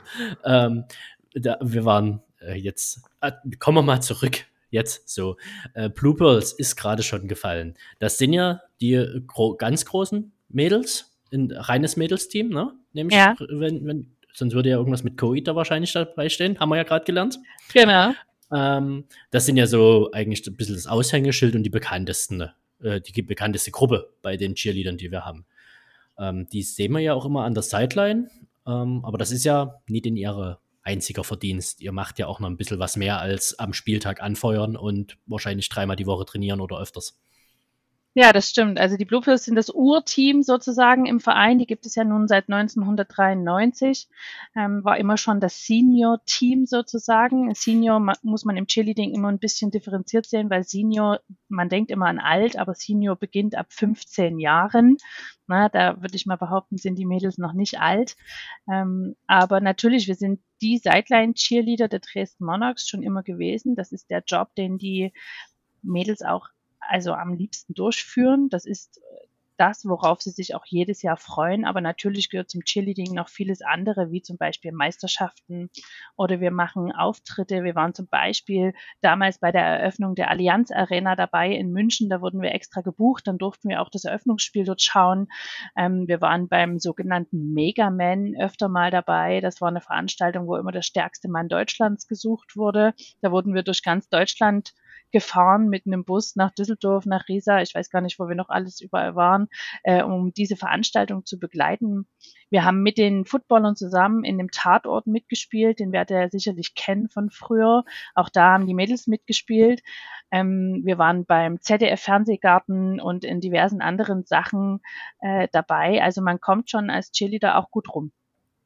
Wir waren jetzt, kommen wir mal zurück. Jetzt so. Blue Pearls ist gerade schon gefallen. Das sind ja die ganz großen Mädels, ein reines Mädelsteam, ne? Nämlich, Ja. Sonst würde ja irgendwas mit Coed da wahrscheinlich dabei stehen, haben wir ja gerade gelernt. Genau. Das sind ja so eigentlich ein bisschen das Aushängeschild und die bekannteste Gruppe bei den Cheerleadern, die wir haben. Die sehen wir ja auch immer an der Sideline, aber das ist ja nicht in ihrer einziger Verdienst. Ihr macht ja auch noch ein bisschen was mehr als am Spieltag anfeuern und wahrscheinlich 3-mal die Woche trainieren oder öfters. Ja, das stimmt. Also die Blue Pearls sind das Urteam sozusagen im Verein. Die gibt es ja nun seit 1993. War immer schon das Senior-Team sozusagen. Senior muss man im Cheerleading immer ein bisschen differenziert sehen, weil Senior, man denkt immer an alt, aber Senior beginnt ab 15 Jahren. Na, da würde ich mal behaupten, sind die Mädels noch nicht alt. Aber natürlich, wir sind die Sideline-Cheerleader der Dresden Monarchs schon immer gewesen. Das ist der Job, den die Mädels auch am liebsten durchführen. Das ist das, worauf sie sich auch jedes Jahr freuen. Aber natürlich gehört zum Cheerleading noch vieles andere, wie zum Beispiel Meisterschaften oder wir machen Auftritte. Wir waren zum Beispiel damals bei der Eröffnung der Allianz Arena dabei in München. Da wurden wir extra gebucht. Dann durften wir auch das Eröffnungsspiel dort schauen. Wir waren beim sogenannten Megaman öfter mal dabei. Das war eine Veranstaltung, wo immer der stärkste Mann Deutschlands gesucht wurde. Da wurden wir durch ganz Deutschland gefahren mit einem Bus nach Düsseldorf, nach Riesa, ich weiß gar nicht, wo wir noch alles überall waren, um diese Veranstaltung zu begleiten. Wir haben mit den Footballern zusammen in dem Tatort mitgespielt, den werdet ihr sicherlich kennen von früher. Auch da haben die Mädels mitgespielt. Wir waren beim ZDF-Fernsehgarten und in diversen anderen Sachen dabei. Also man kommt schon als Cheerleader auch gut rum.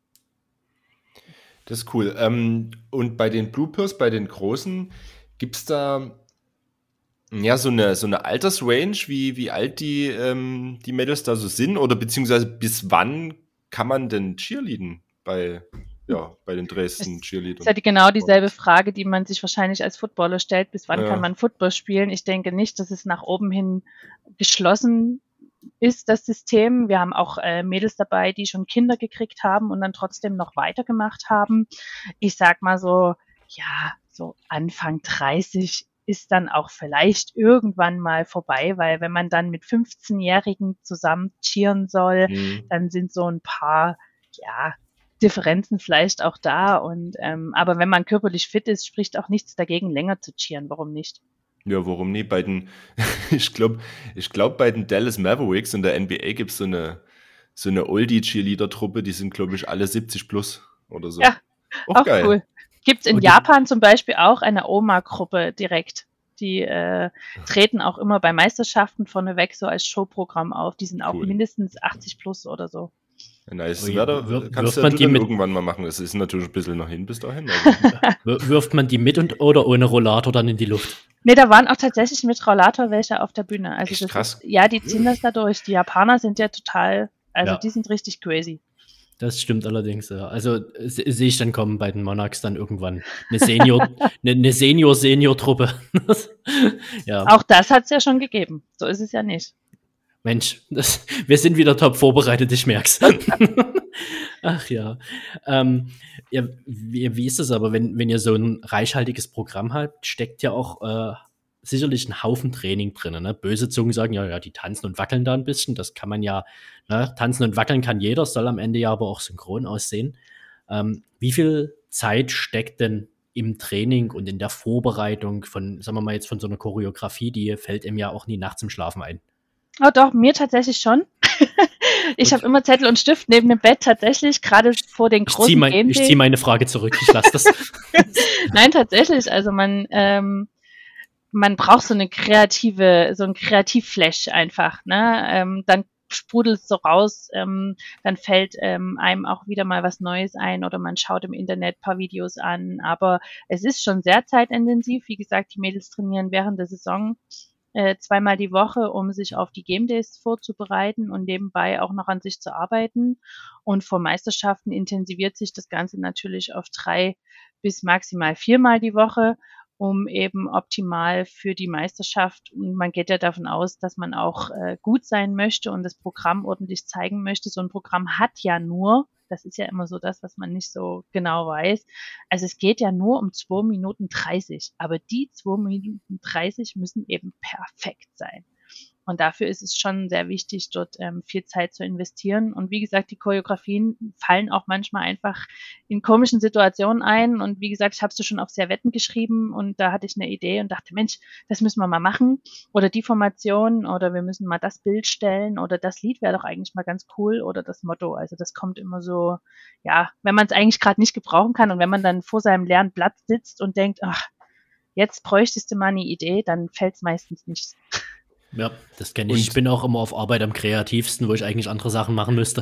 Das ist cool. Und bei den Blue Pearls, bei den Großen, gibt es da ja so eine Altersrange, wie alt die Mädels da so sind? Oder beziehungsweise bis wann kann man denn cheerleaden bei den Dresden Cheerleadern? Das ist ja genau dieselbe Frage, die man sich wahrscheinlich als Footballer stellt. Bis wann kann man Football spielen? Ich denke nicht, dass es nach oben hin geschlossen ist, das System. Wir haben auch Mädels dabei, die schon Kinder gekriegt haben und dann trotzdem noch weitergemacht haben. Ich sag mal so, ja, so Anfang 30 ist dann auch vielleicht irgendwann mal vorbei, weil wenn man dann mit 15-Jährigen zusammen cheeren soll, dann sind so ein paar, Differenzen vielleicht auch da. Und aber wenn man körperlich fit ist, spricht auch nichts dagegen, länger zu cheeren. Warum nicht? Ja, warum nicht? Ich glaube, bei den Dallas Mavericks in der NBA gibt es so eine Oldie-Cheerleader-Truppe, die sind, glaube ich, alle 70 plus oder so. Ja, auch geil. cool. Gibt es in Und Japan zum Beispiel auch eine Oma-Gruppe direkt. Die treten auch immer bei Meisterschaften vorneweg so als Showprogramm auf. Die sind auch Cool. mindestens 80 plus oder so. Nice. Ui, Kannst wirft man du die dann mit- irgendwann mal machen. Das ist natürlich ein bisschen noch hin bis dahin. Aber Wirft man die mit oder ohne Rollator dann in die Luft? Nee, da waren auch tatsächlich mit Rollator welche auf der Bühne. Also Echt das krass. Ist, ja, die ziehen das da durch. Die Japaner sind ja total, also Ja. die sind richtig crazy. Das stimmt allerdings, ja. Also sehe ich dann kommen bei den Monarchs dann irgendwann eine Senior-Truppe. Ja, Auch das hat es ja schon gegeben. So ist es ja nicht. Mensch, wir sind wieder top vorbereitet, ich merk's. Ach ja. Ja, wie ist das aber, wenn ihr so ein reichhaltiges Programm habt, steckt ja auch sicherlich ein Haufen Training drin. Ne? Böse Zungen sagen, ja, die tanzen und wackeln da ein bisschen. Das kann man ja, ne? Tanzen und wackeln kann jeder, soll am Ende ja aber auch synchron aussehen. Wie viel Zeit steckt denn im Training und in der Vorbereitung von, sagen wir mal jetzt von so einer Choreografie, die fällt ihm ja auch nie nachts im Schlafen ein? Oh doch, mir tatsächlich schon. Ich habe immer Zettel und Stift neben dem Bett tatsächlich, gerade vor den großen Game Ich Days. ziehe meine Frage zurück, ich lasse das. Nein, tatsächlich. Also man braucht so ein Kreativflash einfach, ne? Dann sprudelt es so raus, dann fällt einem auch wieder mal was Neues ein oder man schaut im Internet ein paar Videos an. Aber es ist schon sehr zeitintensiv. Wie gesagt, die Mädels trainieren während der Saison 2-mal die Woche, um sich auf die Game Days vorzubereiten und nebenbei auch noch an sich zu arbeiten. Und vor Meisterschaften intensiviert sich das Ganze natürlich auf 3 bis maximal 4-mal die Woche, um eben optimal für die Meisterschaft. Und man geht ja davon aus, dass man auch gut sein möchte und das Programm ordentlich zeigen möchte. So ein Programm hat ja nur, das ist ja immer so das, was man nicht so genau weiß. Also es geht ja nur um 2 Minuten 30, aber die 2 Minuten 30 müssen eben perfekt sein. Und dafür ist es schon sehr wichtig, dort viel Zeit zu investieren. Und wie gesagt, die Choreografien fallen auch manchmal einfach in komischen Situationen ein. Und wie gesagt, ich habe es schon auf Servetten geschrieben und da hatte ich eine Idee und dachte, Mensch, das müssen wir mal machen. Oder die Formation oder wir müssen mal das Bild stellen oder das Lied wäre doch eigentlich mal ganz cool oder das Motto. Also das kommt immer so, ja, wenn man es eigentlich gerade nicht gebrauchen kann und wenn man dann vor seinem leeren Blatt sitzt und denkt, ach, jetzt bräuchtest du mal eine Idee, dann fällt es meistens nicht. Ja, das kenne ich. Ich bin auch immer auf Arbeit am kreativsten, wo ich eigentlich andere Sachen machen müsste.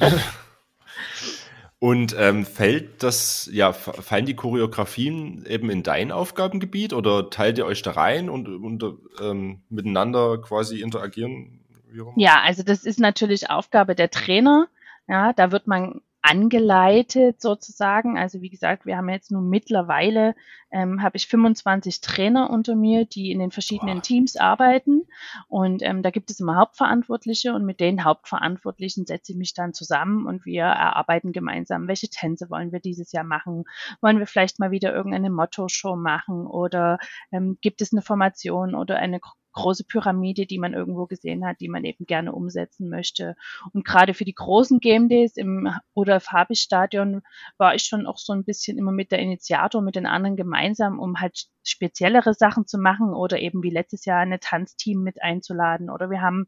Und fallen die Choreografien eben in dein Aufgabengebiet oder teilt ihr euch da rein und miteinander quasi interagieren? Ja, also das ist natürlich Aufgabe der Trainer. Ja, da wird man angeleitet sozusagen. Also wie gesagt, wir haben jetzt nun mittlerweile, habe ich 25 Trainer unter mir, die in den verschiedenen Teams arbeiten. Und da gibt es immer Hauptverantwortliche und mit den Hauptverantwortlichen setze ich mich dann zusammen und wir erarbeiten gemeinsam, welche Tänze wollen wir dieses Jahr machen. Wollen wir vielleicht mal wieder irgendeine Motto-Show machen oder gibt es eine Formation oder eine große Pyramide, die man irgendwo gesehen hat, die man eben gerne umsetzen möchte. Und gerade für die großen Game Days im Rudolf-Habich-Stadion war ich schon auch so ein bisschen immer mit der Initiator, mit den anderen gemeinsam, um halt speziellere Sachen zu machen oder eben wie letztes Jahr eine Tanzteam mit einzuladen. Oder wir haben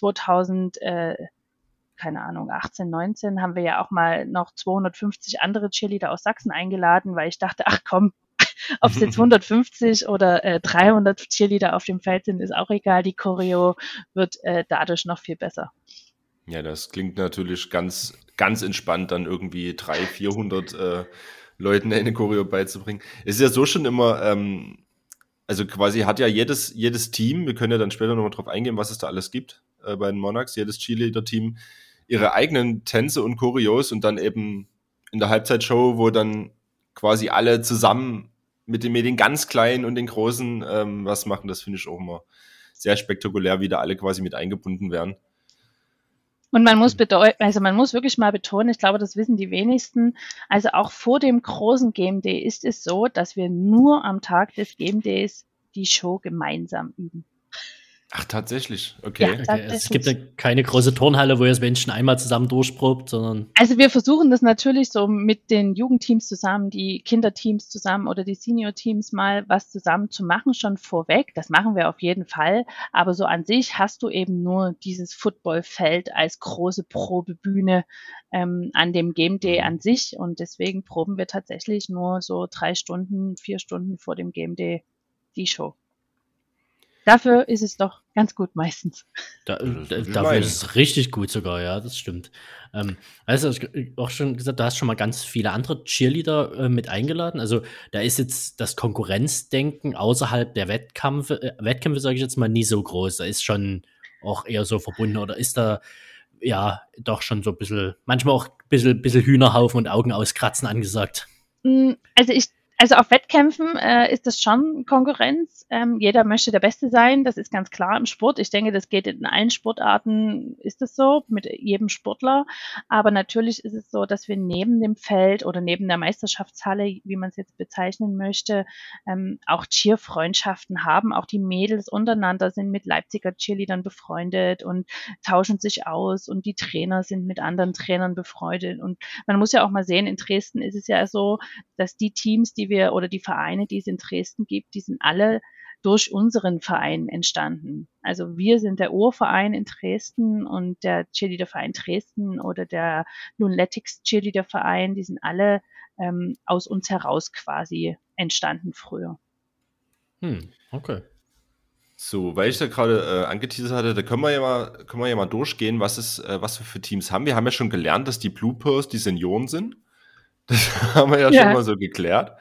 18, 19 haben wir ja auch mal noch 250 andere Cheerleader aus Sachsen eingeladen, weil ich dachte, ach komm, ob es jetzt 150 oder 300 Cheerleader auf dem Feld sind, ist auch egal. Die Choreo wird dadurch noch viel besser. Ja, das klingt natürlich ganz, ganz entspannt, dann irgendwie 300, 400 Leuten eine Choreo beizubringen. Es ist ja so schon immer, also quasi hat ja jedes Team, wir können ja dann später nochmal drauf eingehen, was es da alles gibt bei den Monarchs, jedes Cheerleader-Team ihre eigenen Tänze und Choreos und dann eben in der Halbzeitshow, wo dann quasi alle zusammen mit den ganz Kleinen und den Großen was machen. Das finde ich auch immer sehr spektakulär, wie da alle quasi mit eingebunden werden. Und man muss wirklich mal betonen, ich glaube, das wissen die wenigsten, also auch vor dem großen Game Day ist es so, dass wir nur am Tag des Game Days die Show gemeinsam üben. Ach, tatsächlich. Ja, Okay. Okay, also es gibt ja tatsächlich. keine große Turnhalle, wo ihr das Menschen einmal zusammen durchprobt, sondern Also wir versuchen das natürlich so mit den Jugendteams zusammen, die Kinderteams zusammen oder die Senior-Teams mal was zusammen zu machen, schon vorweg. Das machen wir auf jeden Fall. Aber so an sich hast du eben nur dieses Footballfeld als große Probebühne an dem Game Day an sich. Und deswegen proben wir tatsächlich nur so 3 Stunden, 4 Stunden vor dem Game Day die Show. Dafür ist es doch ganz gut meistens. dafür ist es richtig gut sogar, ja, das stimmt. Also ich auch schon gesagt, du hast schon mal ganz viele andere Cheerleader mit eingeladen. Also da ist jetzt das Konkurrenzdenken außerhalb der Wettkämpfe, sage ich jetzt mal, nie so groß. Da ist schon auch eher so verbunden oder ist da ja doch schon so ein bisschen, manchmal auch ein bisschen Hühnerhaufen und Augen auskratzen angesagt. Also auf Wettkämpfen ist das schon Konkurrenz. Jeder möchte der Beste sein, das ist ganz klar im Sport. Ich denke, das geht in allen Sportarten, ist das so, mit jedem Sportler. Aber natürlich ist es so, dass wir neben dem Feld oder neben der Meisterschaftshalle, wie man es jetzt bezeichnen möchte, auch Cheer-Freundschaften haben. Auch die Mädels untereinander sind mit Leipziger Cheerleadern befreundet und tauschen sich aus und die Trainer sind mit anderen Trainern befreundet. Und man muss ja auch mal sehen, in Dresden ist es ja so, dass die Teams, die wir oder die Vereine, die es in Dresden gibt, die sind alle durch unseren Verein entstanden. Also wir sind der Urverein in Dresden und der Cheerleader-Verein Dresden oder der Lunatics Cheerleader-Verein, die sind alle aus uns heraus quasi entstanden früher. Okay. So, weil ich da gerade angeteasert hatte, da können wir ja mal durchgehen, was wir für Teams haben. Wir haben ja schon gelernt, dass die Blue Pearls die Senioren sind. Das haben wir ja schon mal so geklärt.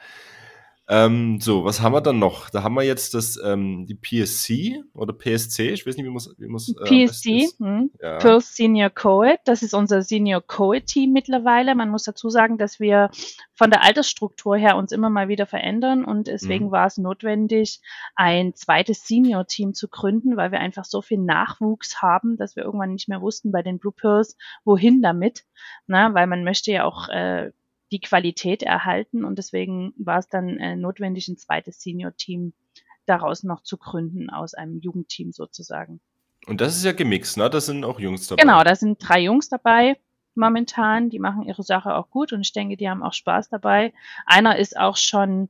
So, was haben wir dann noch? Da haben wir jetzt die PSC oder PSC, ich weiß nicht, wie man es PSC, Ja. Pearls Senior Co-Ed, das ist unser Senior Co-Ed-Team mittlerweile. Man muss dazu sagen, dass wir von der Altersstruktur her uns immer mal wieder verändern und deswegen war es notwendig, ein zweites Senior-Team zu gründen, weil wir einfach so viel Nachwuchs haben, dass wir irgendwann nicht mehr wussten bei den Blue Pearls, wohin damit. Weil man möchte ja auch die Qualität erhalten und deswegen war es dann notwendig, ein zweites Senior-Team daraus noch zu gründen, aus einem Jugendteam sozusagen. Und das ist ja gemixt, ne? Da sind auch Jungs dabei. Genau, da sind 3 Jungs dabei momentan, die machen ihre Sache auch gut und ich denke, die haben auch Spaß dabei. Einer ist auch schon,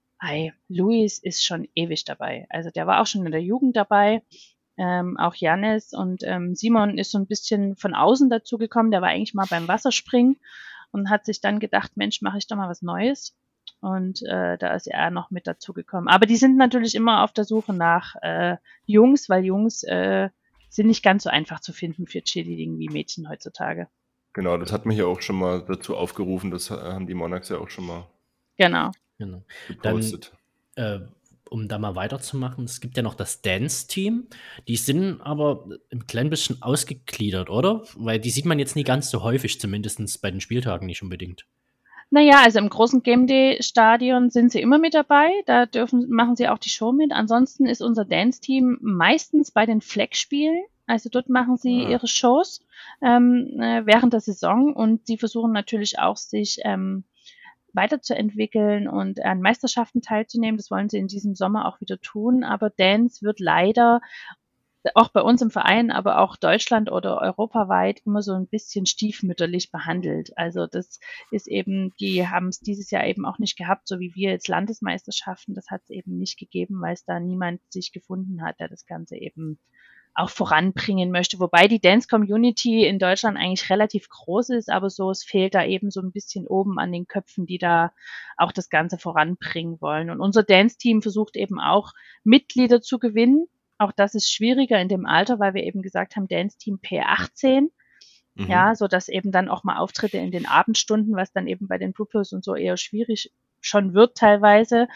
Luis ist schon ewig dabei, also der war auch schon in der Jugend dabei. Auch Jannis und Simon ist so ein bisschen von außen dazu gekommen, der war eigentlich mal beim Wasserspringen und hat sich dann gedacht, Mensch, mache ich doch mal was Neues. Und da ist er noch mit dazu gekommen. Aber die sind natürlich immer auf der Suche nach Jungs, weil Jungs sind nicht ganz so einfach zu finden für Cheerleading wie Mädchen heutzutage. Genau, das hat mich ja auch schon mal dazu aufgerufen. Das haben die Monarchs ja auch schon mal Genau. gepostet. Dann, um da mal weiterzumachen, es gibt ja noch das Dance-Team. Die sind aber ein klein bisschen ausgegliedert, oder? Weil die sieht man jetzt nie ganz so häufig, zumindest bei den Spieltagen nicht unbedingt. Naja, also im großen Game Day Stadion sind sie immer mit dabei. Da machen sie auch die Show mit. Ansonsten ist unser Dance-Team meistens bei den Fleckspielen. Also dort machen sie ihre Shows während der Saison und sie versuchen natürlich auch, sich weiterzuentwickeln und an Meisterschaften teilzunehmen. Das wollen sie in diesem Sommer auch wieder tun. Aber Dance wird leider auch bei uns im Verein, aber auch Deutschland oder europaweit immer so ein bisschen stiefmütterlich behandelt. Also das ist eben, die haben es dieses Jahr eben auch nicht gehabt, so wie wir jetzt Landesmeisterschaften. Das hat es eben nicht gegeben, weil es da niemand sich gefunden hat, der das Ganze eben auch voranbringen möchte. Wobei die Dance-Community in Deutschland eigentlich relativ groß ist, aber so, es fehlt da eben so ein bisschen oben an den Köpfen, die da auch das Ganze voranbringen wollen. Und unser Dance-Team versucht eben auch, Mitglieder zu gewinnen. Auch das ist schwieriger in dem Alter, weil wir eben gesagt haben, Dance-Team P18. Ja, so dass eben dann auch mal Auftritte in den Abendstunden, was dann eben bei den Blue Pearls und so eher schwierig schon wird teilweise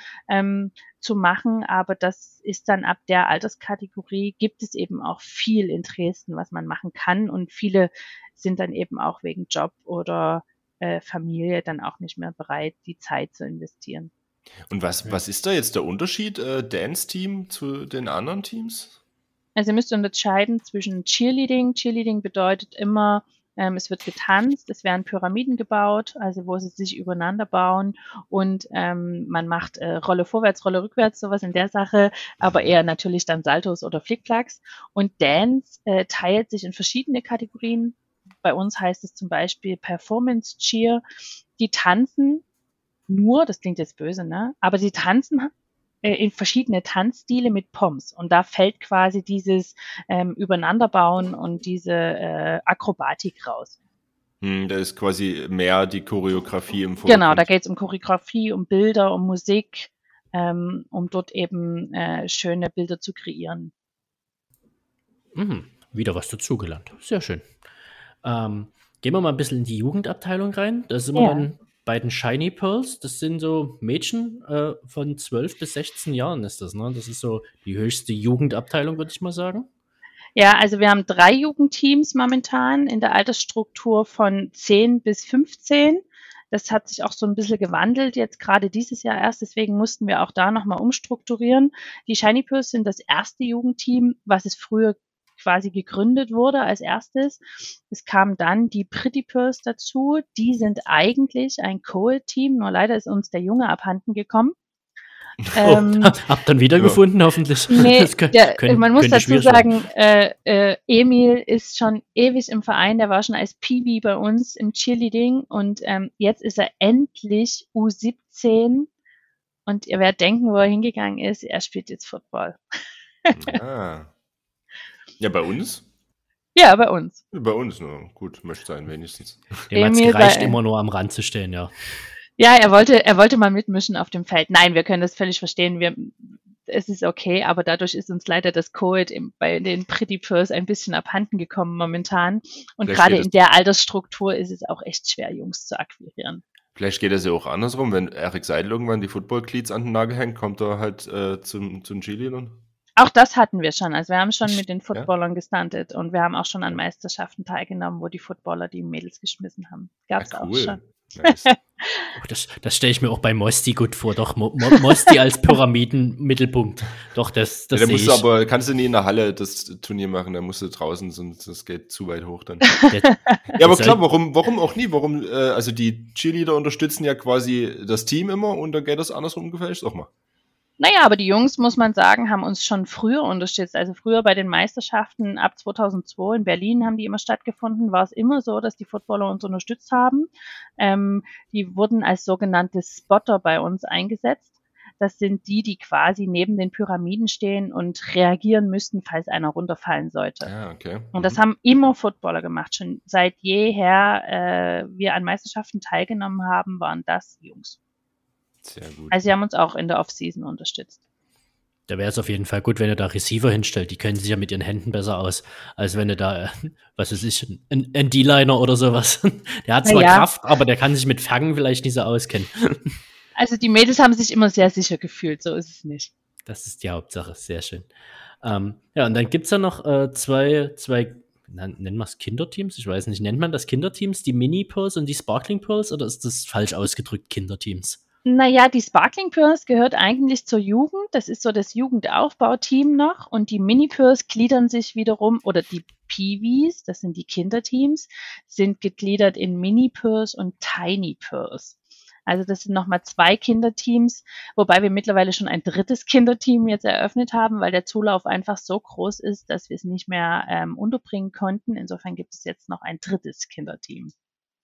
zu machen, aber das ist dann ab der Alterskategorie, gibt es eben auch viel in Dresden, was man machen kann und viele sind dann eben auch wegen Job oder Familie dann auch nicht mehr bereit, die Zeit zu investieren. Und was ist da jetzt der Unterschied, Dance-Team zu den anderen Teams? Also ihr müsst unterscheiden zwischen Cheerleading. Cheerleading bedeutet immer Es wird getanzt, es werden Pyramiden gebaut, also wo sie sich übereinander bauen und man macht Rolle vorwärts, Rolle rückwärts, sowas in der Sache, aber eher natürlich dann Saltos oder Flickflacks. Und Dance teilt sich in verschiedene Kategorien. Bei uns heißt es zum Beispiel Performance Cheer. Die tanzen nur, das klingt jetzt böse, ne? Aber sie tanzen in verschiedene Tanzstile mit Pommes. Und da fällt quasi dieses Übereinanderbauen und diese Akrobatik raus. Da ist quasi mehr die Choreografie im Vordergrund. Genau, da geht es um Choreografie, um Bilder, um Musik, um dort eben schöne Bilder zu kreieren. Wieder was dazugelernt. Sehr schön. Gehen wir mal ein bisschen in die Jugendabteilung rein. Da sind wir dann bei den Shiny Pearls. Das sind so Mädchen von 12 bis 16 Jahren ist das, ne? Das ist so die höchste Jugendabteilung, würde ich mal sagen. Ja, also wir haben 3 Jugendteams momentan in der Altersstruktur von 10 bis 15. Das hat sich auch so ein bisschen gewandelt, jetzt gerade dieses Jahr erst. Deswegen mussten wir auch da nochmal umstrukturieren. Die Shiny Pearls sind das erste Jugendteam, was es früher quasi gegründet wurde als erstes. Es kamen dann die Pretty Pearls dazu. Die sind eigentlich ein Co-Ed-Team, nur leider ist uns der Junge abhanden gekommen. Habt dann wiedergefunden, hoffentlich. Nee, man muss dazu sagen, Emil ist schon ewig im Verein, der war schon als Peewee bei uns im Cheerleading und jetzt ist er endlich U17 und ihr werdet denken, wo er hingegangen ist, er spielt jetzt Football. Ja, bei uns? Ja, bei uns. Bei uns nur. Gut, möchte sein, wenigstens. Dem hat es gereicht, immer nur am Rand zu stehen, ja. Ja, er wollte mal mitmischen auf dem Feld. Nein, wir können das völlig verstehen. Es ist okay, aber dadurch ist uns leider das Co-Ed bei den Pretty Pearls ein bisschen abhanden gekommen momentan. Und gerade in der Altersstruktur ist es auch echt schwer, Jungs zu akquirieren. Vielleicht geht es ja auch andersrum, wenn Eric Seidel irgendwann die Football-Cleats an den Nagel hängt, kommt er halt zum Cheerleadern. Auch das hatten wir schon. Also wir haben schon mit den Footballern gestuntet und wir haben auch schon an Meisterschaften teilgenommen, wo die Footballer die Mädels geschmissen haben. Gab's auch schon. Nice. Das stelle ich mir auch bei Mosti gut vor. Doch, Mosti als Pyramidenmittelpunkt. Doch, das ja, sehe ich. Aber kannst du nie in der Halle das Turnier machen, da musst du draußen, sonst das geht zu weit hoch dann. Ja, aber klar, warum auch nie? Also die Cheerleader unterstützen ja quasi das Team immer und dann geht das andersrum gefälscht auch mal. Naja, aber die Jungs, muss man sagen, haben uns schon früher unterstützt. Also früher bei den Meisterschaften ab 2002 in Berlin haben die immer stattgefunden, war es immer so, dass die Footballer uns unterstützt haben. Die wurden als sogenannte Spotter bei uns eingesetzt. Das sind die quasi neben den Pyramiden stehen und reagieren müssten, falls einer runterfallen sollte. Ja, okay. Und das haben immer Footballer gemacht. Schon seit jeher wir an Meisterschaften teilgenommen haben, waren das Jungs. Sehr gut. Also sie haben uns auch in der Off-Season unterstützt. Da wäre es auf jeden Fall gut, wenn ihr da Receiver hinstellt. Die kennen sich ja mit ihren Händen besser aus, als wenn ihr da, was weiß ich, ein D-Liner oder sowas. Der hat zwar Kraft, aber der kann sich mit Fangen vielleicht nicht so auskennen. Also die Mädels haben sich immer sehr sicher gefühlt, so ist es nicht. Das ist die Hauptsache, sehr schön. Ja, und dann gibt es ja noch zwei nennen wir es Kinderteams? Ich weiß nicht, nennt man das Kinderteams, die Mini-Pearls und die Sparkling Pearls, oder ist das falsch ausgedrückt, Kinderteams? Naja, die Sparkling Pearls gehört eigentlich zur Jugend. Das ist so das Jugendaufbauteam noch. Und die Mini Pearls gliedern sich wiederum, oder die Peewees, das sind die Kinderteams, sind gegliedert in Mini Pearls und Tiny Pearls. Also das sind nochmal 2 Kinderteams, wobei wir mittlerweile schon ein 3. Kinderteam jetzt eröffnet haben, weil der Zulauf einfach so groß ist, dass wir es nicht mehr unterbringen konnten. Insofern gibt es jetzt noch ein 3. Kinderteam.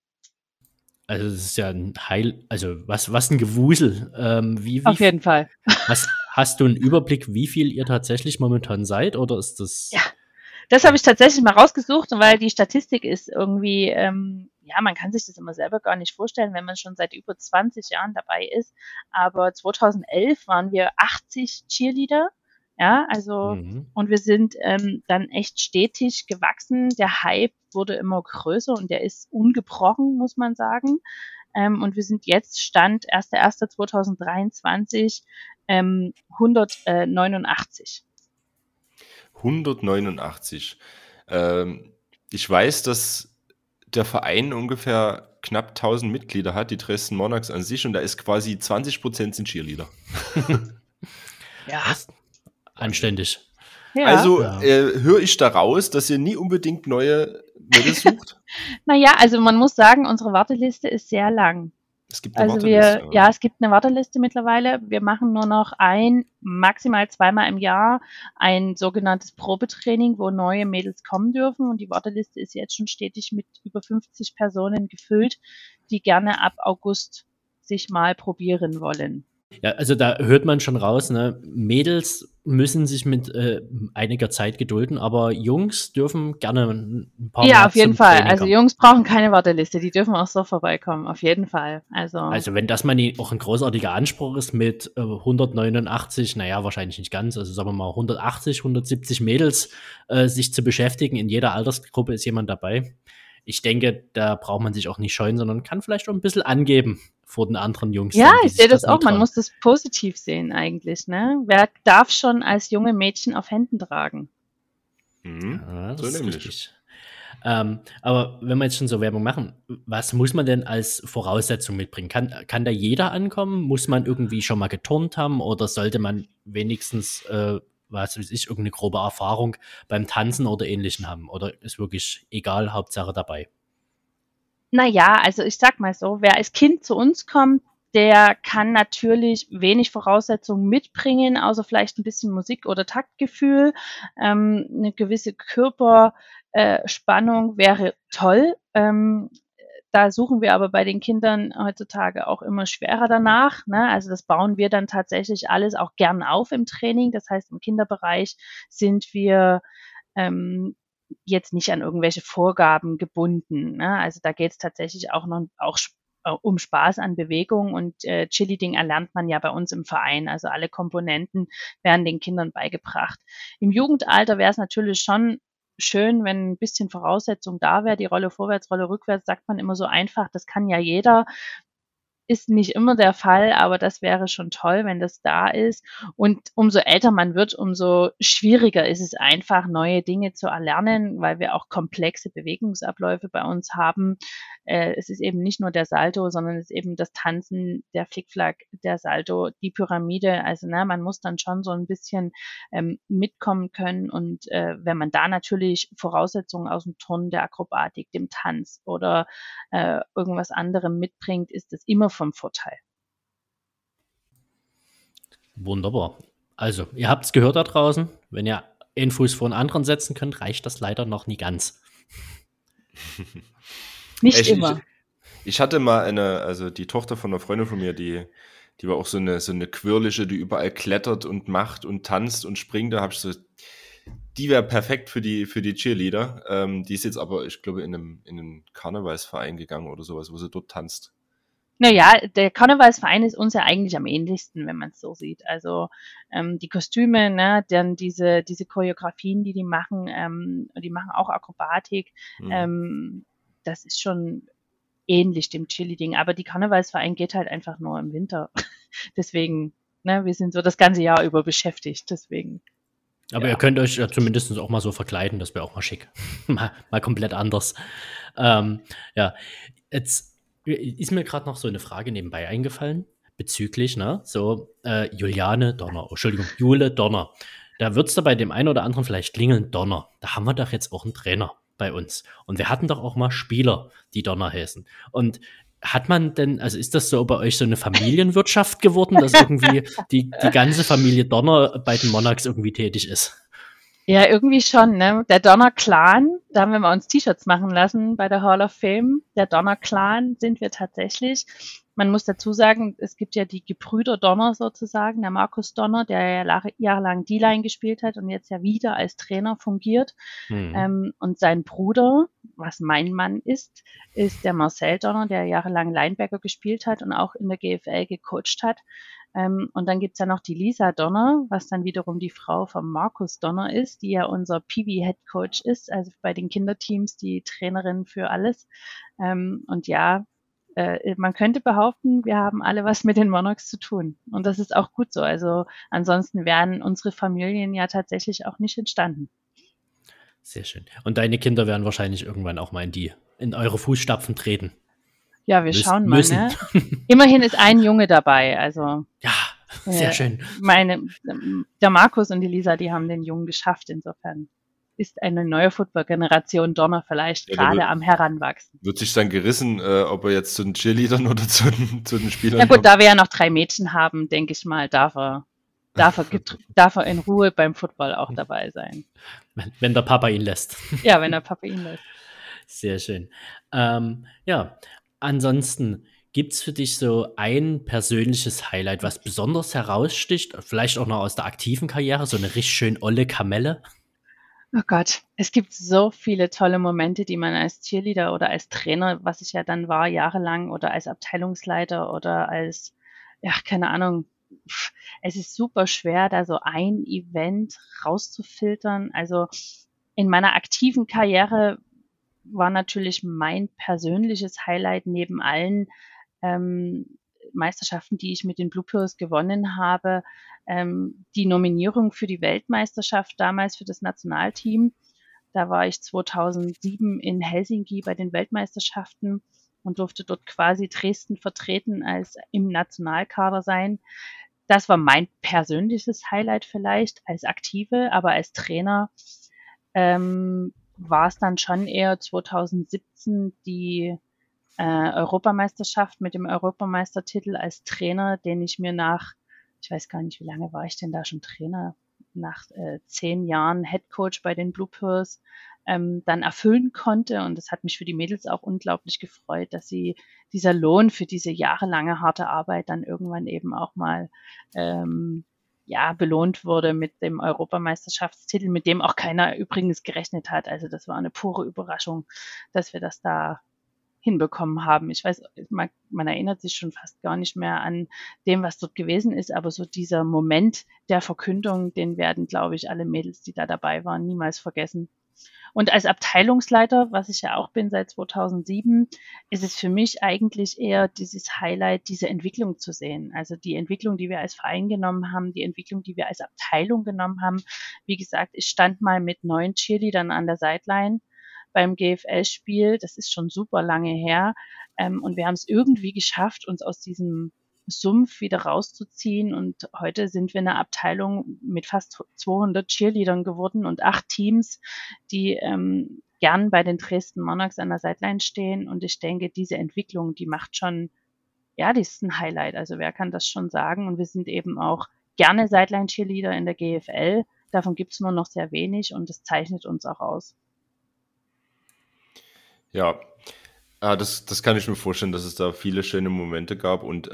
Also das ist ja ein was ein Gewusel. Wie Auf jeden Fall. Hast du einen Überblick, wie viel ihr tatsächlich momentan seid, oder ist das? Ja, das habe ich tatsächlich mal rausgesucht, weil die Statistik ist irgendwie, man kann sich das immer selber gar nicht vorstellen, wenn man schon seit über 20 Jahren dabei ist. Aber 2011 waren wir 80 Cheerleader. Ja, also, und wir sind dann echt stetig gewachsen. Der Hype wurde immer größer und der ist ungebrochen, muss man sagen. Und wir sind jetzt, Stand 1.1.2023, 189. 189. Ich weiß, dass der Verein ungefähr knapp 1000 Mitglieder hat, die Dresden Monarchs an sich, und da ist quasi 20% sind Cheerleader. Ja. Anständig. Ja. Also höre ich daraus, dass ihr nie unbedingt neue Mädels sucht? Naja, also man muss sagen, unsere Warteliste ist sehr lang. Es gibt eine Also Warteliste. es gibt eine Warteliste mittlerweile. Wir machen nur noch maximal zweimal im Jahr ein sogenanntes Probetraining, wo neue Mädels kommen dürfen. Und die Warteliste ist jetzt schon stetig mit über 50 Personen gefüllt, die gerne ab August sich mal probieren wollen. Ja, also da hört man schon raus, ne? Mädels müssen sich mit einiger Zeit gedulden, aber Jungs dürfen gerne ein paar Ja, Mal auf jeden zum Fall. Training Also kommen. Jungs brauchen keine Warteliste, die dürfen auch so vorbeikommen, auf jeden Fall. Also wenn das mal auch ein großartiger Anspruch ist mit 189, naja, wahrscheinlich nicht ganz, also sagen wir mal 180, 170 Mädels sich zu beschäftigen, in jeder Altersgruppe ist jemand dabei. Ich denke, da braucht man sich auch nicht scheuen, sondern kann vielleicht auch ein bisschen angeben vor den anderen Jungs. Ja, die ich sich sehe das nie auch. Man trauen. muss das positiv sehen eigentlich, ne? Wer darf schon als junge Mädchen auf Händen tragen? Mhm. Ja, das So ist nämlich. richtig. Aber wenn wir jetzt schon so Werbung machen, was muss man denn als Voraussetzung mitbringen? Kann da jeder ankommen? Muss man irgendwie schon mal geturnt haben oder sollte man wenigstens, was weiß ich, irgendeine grobe Erfahrung beim Tanzen oder Ähnlichem haben? Oder ist wirklich egal, Hauptsache dabei? Naja, also ich sag mal so, wer als Kind zu uns kommt, der kann natürlich wenig Voraussetzungen mitbringen, außer vielleicht ein bisschen Musik oder Taktgefühl. Eine gewisse Körperspannung wäre toll. Da suchen wir aber bei den Kindern heutzutage auch immer schwerer danach, ne? Also das bauen wir dann tatsächlich alles auch gern auf im Training. Das heißt, im Kinderbereich sind wir jetzt nicht an irgendwelche Vorgaben gebunden, ne? Also da geht es tatsächlich auch um Spaß an Bewegung und Cheerleading erlernt man ja bei uns im Verein. Also alle Komponenten werden den Kindern beigebracht. Im Jugendalter wäre es natürlich schon schön, wenn ein bisschen Voraussetzung da wäre. Die Rolle vorwärts, Rolle rückwärts, sagt man immer so einfach. Das kann ja jeder. Ist nicht immer der Fall, aber das wäre schon toll, wenn das da ist. Und umso älter man wird, umso schwieriger ist es einfach, neue Dinge zu erlernen, weil wir auch komplexe Bewegungsabläufe bei uns haben. Es ist eben nicht nur der Salto, sondern es ist eben das Tanzen, der Flickflack, der Salto, die Pyramide. Also man muss dann schon so ein bisschen mitkommen können. Und wenn man da natürlich Voraussetzungen aus dem Turnen, der Akrobatik, dem Tanz oder irgendwas anderem mitbringt, ist es immer vom Vorteil. Wunderbar. Also, ihr habt es gehört da draußen. Wenn ihr einen Fuß vor den anderen setzen könnt, reicht das leider noch nie ganz. Nicht immer. Ich hatte mal die Tochter von einer Freundin von mir, die war auch so eine Quirlige, die überall klettert und macht und tanzt und springt. Da habe ich so, die wäre perfekt für die Cheerleader. Die ist jetzt aber, ich glaube, in einen Karnevalsverein gegangen oder sowas, wo sie dort tanzt. Naja, der Karnevalsverein ist uns ja eigentlich am ähnlichsten, wenn man es so sieht. Also die Kostüme, ne, dann diese Choreografien, die machen auch Akrobatik. Das ist schon ähnlich dem Cheerleading. Aber die Karnevalsverein geht halt einfach nur im Winter. Deswegen, ne, wir sind so das ganze Jahr über beschäftigt. Deswegen. Aber ihr könnt euch ja zumindest auch mal so verkleiden, das wäre auch mal schick. mal komplett anders. Ja, jetzt ist mir gerade noch so eine Frage nebenbei eingefallen, bezüglich, Jule Donner. Da wird es da bei dem einen oder anderen vielleicht klingeln, Donner. Da haben wir doch jetzt auch einen Trainer bei uns. Und wir hatten doch auch mal Spieler, die Donner heißen. Und hat man denn, also ist das so bei euch so eine Familienwirtschaft geworden, dass irgendwie die ganze Familie Donner bei den Monarchs irgendwie tätig ist? Ja, irgendwie schon, ne? Der Donner Clan, da haben wir mal uns T-Shirts machen lassen bei der Hall of Fame. Der Donner Clan sind wir tatsächlich. Man muss dazu sagen, es gibt ja die Gebrüder Donner sozusagen, der Markus Donner, der ja jahrelang D-Line gespielt hat und jetzt ja wieder als Trainer fungiert. Und sein Bruder, was mein Mann ist der Marcel Donner, der jahrelang Linebacker gespielt hat und auch in der GFL gecoacht hat. Und dann gibt's ja noch die Lisa Donner, was dann wiederum die Frau von Markus Donner ist, die ja unser Peewee-Head-Coach ist, also bei den Kinderteams die Trainerin für alles. Und ja, man könnte behaupten, wir haben alle was mit den Monarchs zu tun. Und das ist auch gut so. Also ansonsten wären unsere Familien ja tatsächlich auch nicht entstanden. Sehr schön. Und deine Kinder werden wahrscheinlich irgendwann auch mal in eure Fußstapfen treten. Ja, wir schauen mal. Ne? Immerhin ist ein Junge dabei. Also ja, Sehr schön. Der Markus und die Lisa, die haben den Jungen geschafft. Insofern ist eine neue Football-Generation Donner vielleicht gerade am Heranwachsen. Wird sich dann gerissen, ob er jetzt zu den Cheerleadern oder zu den Spielern Ja gut, da wir ja noch 3 Mädchen haben, denke ich mal, darf er in Ruhe beim Football auch dabei sein. Wenn der Papa ihn lässt. Ja, wenn der Papa ihn lässt. Sehr schön. Ja, ansonsten gibt es für dich so ein persönliches Highlight, was besonders heraussticht, vielleicht auch noch aus der aktiven Karriere, so eine richtig schön olle Kamelle? Oh Gott, es gibt so viele tolle Momente, die man als Cheerleader oder als Trainer, was ich ja dann war, jahrelang, oder als Abteilungsleiter oder als, ja, keine Ahnung, es ist super schwer, da so ein Event rauszufiltern. Also in meiner aktiven Karriere war natürlich mein persönliches Highlight neben allen Meisterschaften, die ich mit den Blue Pearls gewonnen habe, die Nominierung für die Weltmeisterschaft damals für das Nationalteam. Da war ich 2007 in Helsinki bei den Weltmeisterschaften und durfte dort quasi Dresden vertreten als im Nationalkader sein. Das war mein persönliches Highlight vielleicht als Aktive, aber als Trainer war es dann schon eher 2017 die Europameisterschaft mit dem Europameistertitel als Trainer, den ich mir ich weiß gar nicht, wie lange war ich denn da schon Trainer, nach 10 Jahren Headcoach bei den Blue Pearls, dann erfüllen konnte. Und das hat mich für die Mädels auch unglaublich gefreut, dass dieser Lohn für diese jahrelange harte Arbeit dann irgendwann eben auch mal belohnt wurde mit dem Europameisterschaftstitel, mit dem auch keiner übrigens gerechnet hat. Also das war eine pure Überraschung, dass wir das da hinbekommen haben. Ich weiß, man erinnert sich schon fast gar nicht mehr an dem, was dort gewesen ist, aber so dieser Moment der Verkündung, den werden, glaube ich, alle Mädels, die da dabei waren, niemals vergessen. Und als Abteilungsleiter, was ich ja auch bin seit 2007, ist es für mich eigentlich eher dieses Highlight, diese Entwicklung zu sehen. Also die Entwicklung, die wir als Verein genommen haben, die Entwicklung, die wir als Abteilung genommen haben. Wie gesagt, ich stand mal mit 9 Cheerleadern an der Sideline beim GFL-Spiel. Das ist schon super lange her. Und wir haben es irgendwie geschafft, uns aus diesem Sumpf wieder rauszuziehen. Und heute sind wir eine Abteilung mit fast 200 Cheerleadern geworden und 8 Teams, die gern bei den Dresden Monarchs an der Sideline stehen. Und ich denke, diese Entwicklung, die macht schon, ja, die ist ein Highlight. Also wer kann das schon sagen? Und wir sind eben auch gerne Sideline-Cheerleader in der GFL. Davon gibt es nur noch sehr wenig und das zeichnet uns auch aus. Ja, das kann ich mir vorstellen, dass es da viele schöne Momente gab und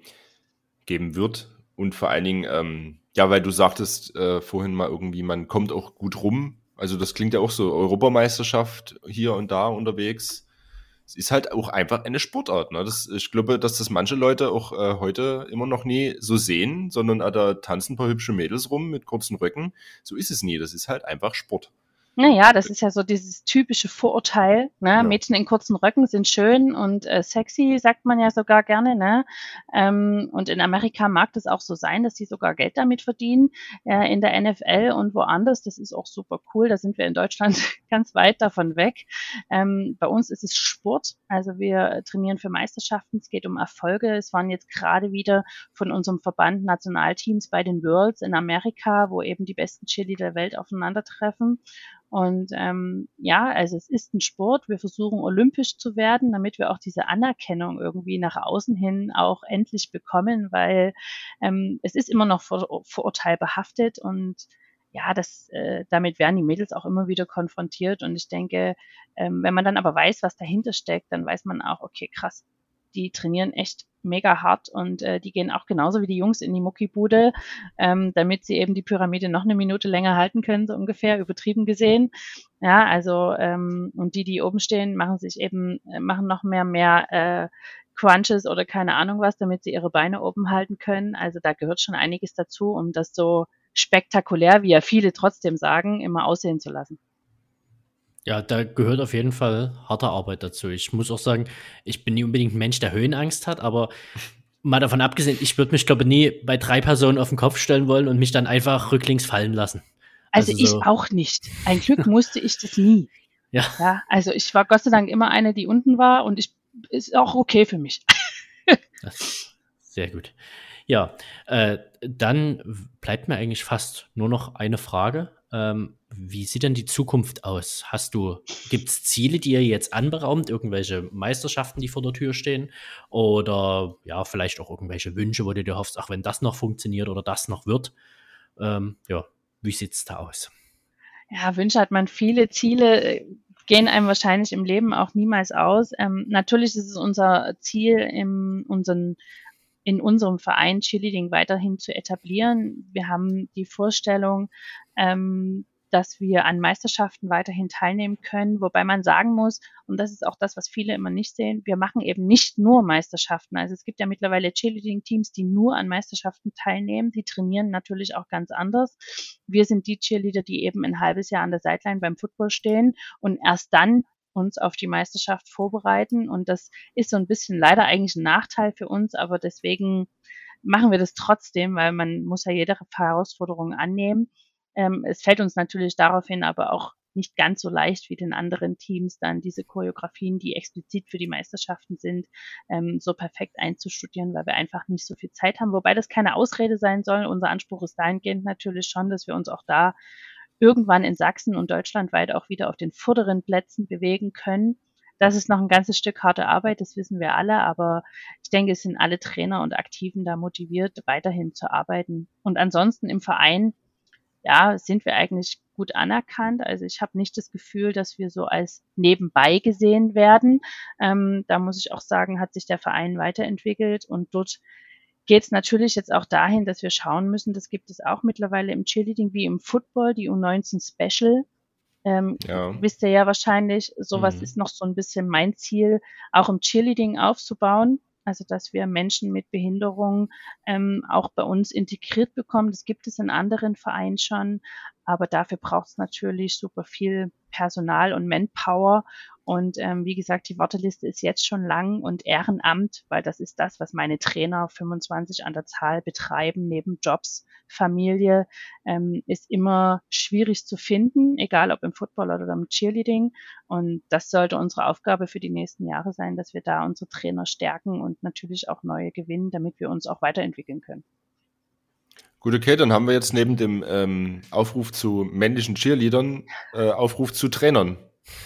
geben wird. Und vor allen Dingen, ja, weil du sagtest vorhin mal irgendwie, man kommt auch gut rum. Also das klingt ja auch so, Europameisterschaft hier und da unterwegs. Es ist halt auch einfach eine Sportart. Ne? Ich glaube, dass das manche Leute auch heute immer noch nie so sehen, sondern da tanzen ein paar hübsche Mädels rum mit kurzen Röcken. So ist es nie. Das ist halt einfach Sport. Naja, das ist ja so dieses typische Vorurteil, ne? Ja. Mädchen in kurzen Röcken sind schön und sexy, sagt man ja sogar gerne, ne? Und in Amerika mag das auch so sein, dass die sogar Geld damit verdienen, in der NFL und woanders. Das ist auch super cool. Da sind wir in Deutschland ganz weit davon weg. Bei uns ist es Sport. Also wir trainieren für Meisterschaften. Es geht um Erfolge. Es waren jetzt gerade wieder von unserem Verband Nationalteams bei den Worlds in Amerika, wo eben die besten Cheerleader der Welt aufeinandertreffen. Und ja, also es ist ein Sport. Wir versuchen olympisch zu werden, damit wir auch diese Anerkennung irgendwie nach außen hin auch endlich bekommen, weil es ist immer noch vorurteilbehaftet und ja, damit werden die Mädels auch immer wieder konfrontiert. Und ich denke, wenn man dann aber weiß, was dahinter steckt, dann weiß man auch, okay, krass, die trainieren echt mega hart und die gehen auch genauso wie die Jungs in die Muckibude, damit sie eben die Pyramide noch eine Minute länger halten können, so ungefähr, übertrieben gesehen. Ja, also und die oben stehen, machen noch mehr Crunches oder keine Ahnung was, damit sie ihre Beine oben halten können. Also da gehört schon einiges dazu, um das so spektakulär, wie ja viele trotzdem sagen, immer aussehen zu lassen. Ja, da gehört auf jeden Fall harte Arbeit dazu. Ich muss auch sagen, ich bin nie unbedingt ein Mensch, der Höhenangst hat, aber mal davon abgesehen, ich würde mich, glaube ich, nie bei 3 Personen auf den Kopf stellen wollen und mich dann einfach rücklings fallen lassen. Also ich auch nicht. Ein Glück musste ich das nie. Ja, also ich war Gott sei Dank immer eine, die unten war und ist auch okay für mich. Sehr gut. Ja, dann bleibt mir eigentlich fast nur noch eine Frage. Wie sieht denn die Zukunft aus? Gibt es Ziele, die ihr jetzt anberaumt, irgendwelche Meisterschaften, die vor der Tür stehen? Oder ja, vielleicht auch irgendwelche Wünsche, wo du dir hoffst, ach, wenn das noch funktioniert oder das noch wird? Ja, wie sieht es da aus? Ja, Wünsche hat man viele, Ziele gehen einem wahrscheinlich im Leben auch niemals aus. Natürlich ist es unser Ziel, in unserem Verein Cheerleading weiterhin zu etablieren. Wir haben die Vorstellung, dass wir an Meisterschaften weiterhin teilnehmen können, wobei man sagen muss, und das ist auch das, was viele immer nicht sehen, wir machen eben nicht nur Meisterschaften. Also es gibt ja mittlerweile Cheerleading-Teams, die nur an Meisterschaften teilnehmen, die trainieren natürlich auch ganz anders. Wir sind die Cheerleader, die eben ein halbes Jahr an der Sideline beim Football stehen und erst dann uns auf die Meisterschaft vorbereiten. Und das ist so ein bisschen leider eigentlich ein Nachteil für uns, aber deswegen machen wir das trotzdem, weil man muss ja jede Herausforderung annehmen. Es fällt uns natürlich daraufhin aber auch nicht ganz so leicht wie den anderen Teams, dann diese Choreografien, die explizit für die Meisterschaften sind, so perfekt einzustudieren, weil wir einfach nicht so viel Zeit haben. Wobei das keine Ausrede sein soll. Unser Anspruch ist dahingehend natürlich schon, dass wir uns auch da irgendwann in Sachsen und deutschlandweit auch wieder auf den vorderen Plätzen bewegen können. Das ist noch ein ganzes Stück harte Arbeit, das wissen wir alle, aber ich denke, es sind alle Trainer und Aktiven da motiviert, weiterhin zu arbeiten. Und ansonsten im Verein, ja, sind wir eigentlich gut anerkannt. Also ich habe nicht das Gefühl, dass wir so als nebenbei gesehen werden. Da muss ich auch sagen, hat sich der Verein weiterentwickelt und dort geht es natürlich jetzt auch dahin, dass wir schauen müssen, das gibt es auch mittlerweile im Cheerleading wie im Football, die U19 Special. Wisst ihr ja wahrscheinlich, sowas ist noch so ein bisschen mein Ziel, auch im Cheerleading aufzubauen. Also, dass wir Menschen mit Behinderung auch bei uns integriert bekommen. Das gibt es in anderen Vereinen schon, aber dafür braucht es natürlich super viel Personal und Manpower. Und wie gesagt, die Warteliste ist jetzt schon lang und Ehrenamt, weil das ist das, was meine Trainer 25 an der Zahl betreiben, neben Jobs, Familie, ist immer schwierig zu finden, egal ob im Football oder im Cheerleading. Und das sollte unsere Aufgabe für die nächsten Jahre sein, dass wir da unsere Trainer stärken und natürlich auch neue gewinnen, damit wir uns auch weiterentwickeln können. Gut, okay, dann haben wir jetzt neben dem Aufruf zu männlichen Cheerleadern Aufruf zu Trainern.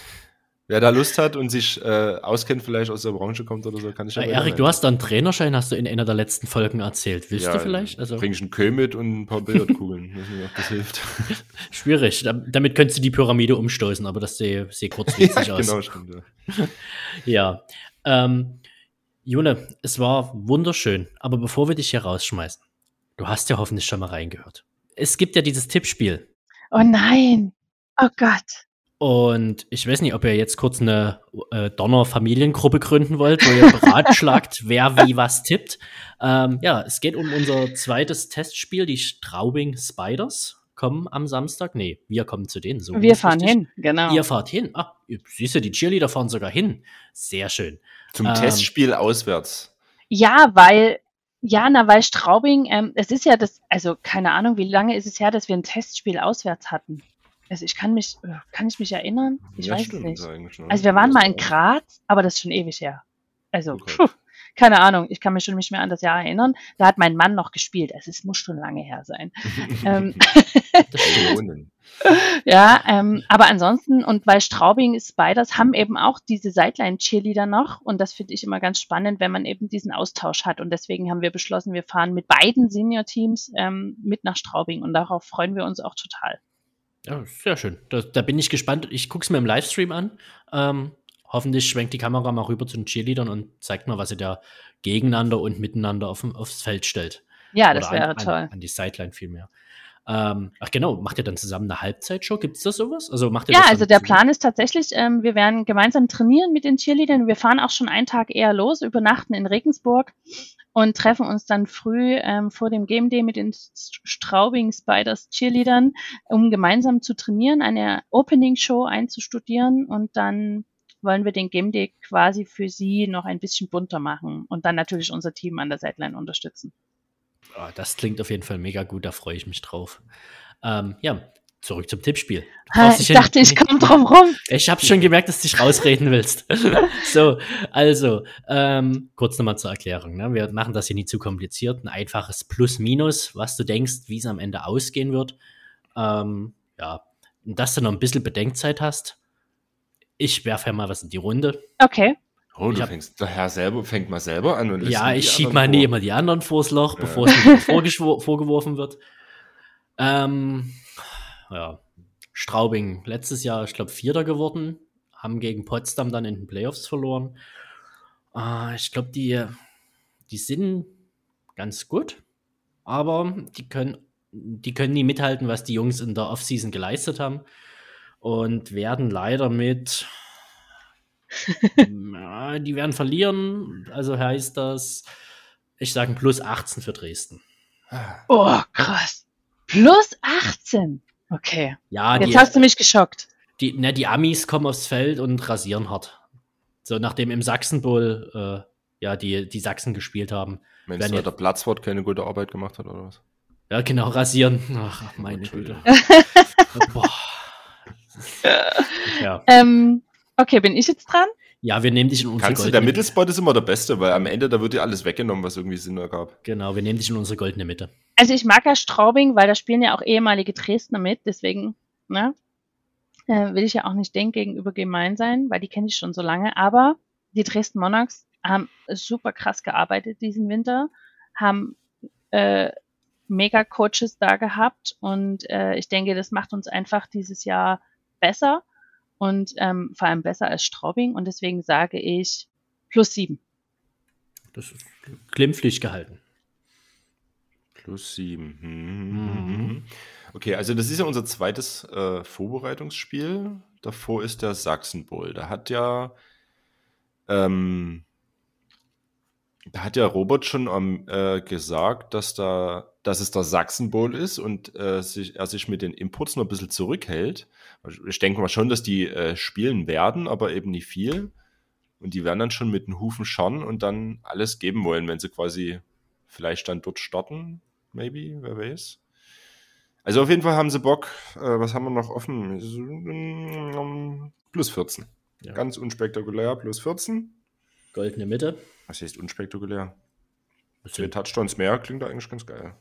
Wer da Lust hat und sich auskennt, vielleicht aus der Branche kommt oder so, kann ich ja Erik, du hast da einen Trainerschein, hast du in einer der letzten Folgen erzählt. Willst du vielleicht? Also bring ich einen Köh mit und ein paar Billardkugeln. Weiß nicht, ob das hilft. Schwierig. Damit könntest du die Pyramide umstoßen, aber das sehe kurzfristig aus. Genau, stimmt. Ja. June, es war wunderschön, aber bevor wir dich hier rausschmeißen, du hast ja hoffentlich schon mal reingehört. Es gibt ja dieses Tippspiel. Oh nein! Oh Gott! Und ich weiß nicht, ob ihr jetzt kurz eine Donner-Familiengruppe gründen wollt, wo ihr beratschlagt, wer wie was tippt. Ja, es geht um unser zweites Testspiel. Die Straubing Spiders kommen am Samstag. Nee, wir kommen zu denen. So wir fahren hin, genau. Ihr fahrt hin? Ah, siehst du, die Cheerleader fahren sogar hin. Sehr schön. Zum Testspiel auswärts. Ja, weil Straubing, es ist ja also keine Ahnung, wie lange ist es her, dass wir ein Testspiel auswärts hatten? Also kann ich mich erinnern? Ich weiß es nicht. Also wir waren mal in Graz, aber das ist schon ewig her. Also, keine Ahnung, ich kann mich schon nicht mehr an das Jahr erinnern. Da hat mein Mann noch gespielt. Also es muss schon lange her sein. Ja, aber ansonsten, und weil Straubing Spiders haben eben auch diese Sideline-Cheerleader noch und das finde ich immer ganz spannend, wenn man eben diesen Austausch hat und deswegen haben wir beschlossen, wir fahren mit beiden Senior-Teams mit nach Straubing und darauf freuen wir uns auch total. Ja, sehr schön. Da bin ich gespannt. Ich gucke es mir im Livestream an. Hoffentlich schwenkt die Kamera mal rüber zu den Cheerleadern und zeigt mal, was sie da gegeneinander und miteinander aufs Feld stellt. Ja, das wäre toll. An die Sideline vielmehr. Ach genau, macht ihr dann zusammen eine Halbzeitshow? Gibt es da sowas? Also macht ihr ja, also der Plan ist tatsächlich, wir werden gemeinsam trainieren mit den Cheerleadern. Wir fahren auch schon einen Tag eher los, übernachten in Regensburg und treffen uns dann früh vor dem Game Day mit den Straubing Spiders Cheerleadern, um gemeinsam zu trainieren, eine Opening Show einzustudieren und dann wollen wir den Game Day quasi für sie noch ein bisschen bunter machen und dann natürlich unser Team an der Sideline unterstützen. Oh, das klingt auf jeden Fall mega gut, da freue ich mich drauf. Ja, zurück zum Tippspiel. Ich dachte, ich komme drum rum. Ich habe schon gemerkt, dass du dich rausreden willst. So, also, kurz nochmal zur Erklärung. Ne? Wir machen das hier nicht zu kompliziert. Ein einfaches Plus-Minus, was du denkst, wie es am Ende ausgehen wird. Ja, und dass du noch ein bisschen Bedenkzeit hast. Ich werfe ja mal was in die Runde. Okay. Oh, fängt mal selber an. Und ja, ich schieb mal nie immer die anderen vors Loch, bevor es mir vorgeworfen wird. Ja, Straubing letztes Jahr, ich glaube, Vierter geworden, haben gegen Potsdam dann in den Playoffs verloren. Ich glaube, die sind ganz gut, aber die können nie mithalten, was die Jungs in der Offseason geleistet haben und werden leider die werden verlieren, also heißt das, ich sage plus 18 für Dresden. Oh, krass. Plus 18? Okay. Ja, jetzt hast du mich geschockt. Die Amis kommen aufs Feld und rasieren hart. So, nachdem im Sachsen Bowl die Sachsen gespielt haben. Meinst du, der Platzwart keine gute Arbeit gemacht hat, oder was? Ja, genau, rasieren. Ach, meine Güte. Boah. Ja. Okay, bin ich jetzt dran? Ja, wir nehmen dich in unsere goldene Der Mittelspot ist immer der beste, weil am Ende, da wird dir alles weggenommen, was irgendwie Sinn ergab. Genau, wir nehmen dich in unsere goldene Mitte. Also ich mag ja Straubing, weil da spielen ja auch ehemalige Dresdner mit, deswegen will ich ja auch nicht denen gegenüber gemein sein, weil die kenne ich schon so lange, aber die Dresden Monarchs haben super krass gearbeitet diesen Winter, haben mega Coaches da gehabt und ich denke, das macht uns einfach dieses Jahr besser und vor allem besser als Straubing und deswegen sage ich plus 7. Das ist glimpflich gehalten. Plus 7. Okay, also das ist ja unser zweites Vorbereitungsspiel. Davor ist der Sachsen Bowl. Da hat ja Robert schon gesagt, dass es der Sachsen Bowl ist und er sich mit den Inputs noch ein bisschen zurückhält. Ich denke mal schon, dass die spielen werden, aber eben nicht viel. Und die werden dann schon mit den Hufen scharren und dann alles geben wollen, wenn sie quasi vielleicht dann dort starten. Maybe, wer weiß. Also auf jeden Fall haben sie Bock. Was haben wir noch offen? Plus 14. Ja. Ganz unspektakulär, plus 14. Goldene Mitte. Was heißt unspektakulär? 2 Touchdowns mehr, klingt da eigentlich ganz geil.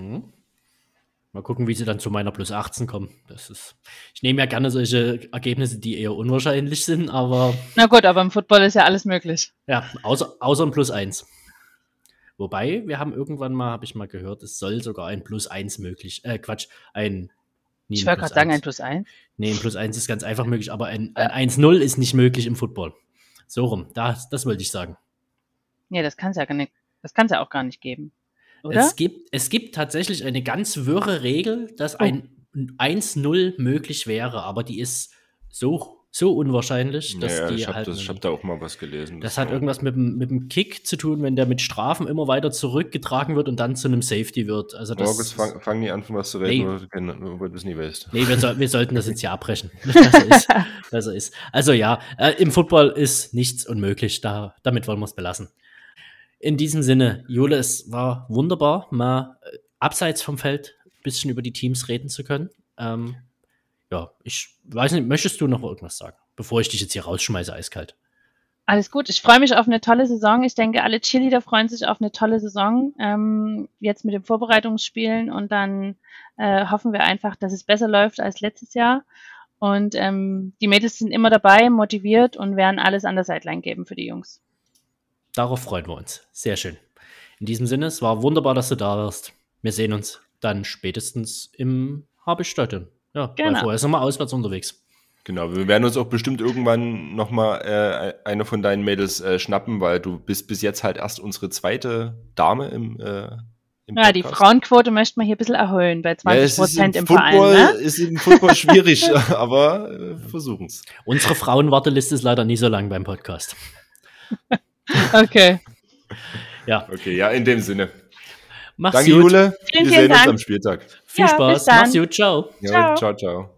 Mal gucken, wie sie dann zu meiner plus 18 kommen. Ich nehme ja gerne solche Ergebnisse, die eher unwahrscheinlich sind, aber... Na gut, aber im Football ist ja alles möglich. Ja, außer ein plus 1. Wobei, wir haben irgendwann mal, habe ich mal gehört, es soll sogar ein plus 1 möglich, ich wollte gerade sagen, ein plus 1. Nee, ein plus 1 ist ganz einfach möglich, aber ein 1-0 ist nicht möglich im Football. So rum, das wollte ich sagen. Nee, das kann es ja auch gar nicht geben, oder? Es gibt tatsächlich eine ganz wirre Regel, dass ein 1-0 möglich wäre, aber die ist so unwahrscheinlich, dass ja, die ich habe da auch mal was gelesen. Das hat irgendwas mit dem Kick zu tun, wenn der mit Strafen immer weiter zurückgetragen wird und dann zu einem Safety wird. Also das fang nie an, von was zu reden, weil du es nie weißt. Nee, wir sollten das jetzt hier abbrechen. Besser ist. Also ja, im Football ist nichts unmöglich. Damit wollen wir es belassen. In diesem Sinne, Jule, es war wunderbar, mal abseits vom Feld ein bisschen über die Teams reden zu können. Ja, ich weiß nicht, möchtest du noch irgendwas sagen, bevor ich dich jetzt hier rausschmeiße, eiskalt? Alles gut, ich freue mich auf eine tolle Saison. Ich denke, alle Cheerleader freuen sich auf eine tolle Saison, jetzt mit den Vorbereitungsspielen und dann hoffen wir einfach, dass es besser läuft als letztes Jahr. Und die Mädels sind immer dabei, motiviert und werden alles an der Sideline geben für die Jungs. Darauf freuen wir uns. Sehr schön. In diesem Sinne, es war wunderbar, dass du da warst. Wir sehen uns dann spätestens im Habichtstadion. Ja, genau. Weil vorher sind wir auswärts unterwegs. Genau, wir werden uns auch bestimmt irgendwann nochmal eine von deinen Mädels schnappen, weil du bist bis jetzt halt erst unsere zweite Dame im Ja, die Frauenquote möchte man hier ein bisschen erhöhen, bei 20% im Verein. Ne? Ist im Football schwierig, aber versuchen es. Unsere Frauenwarteliste ist leider nie so lang beim Podcast. Okay. Ja. Okay, ja, in dem Sinne. Mach's Danke, gut. Jule. Vielen Wir sehen Dank. uns am Spieltag. Viel Spaß. Mach's gut. Ciao. Ja, ciao.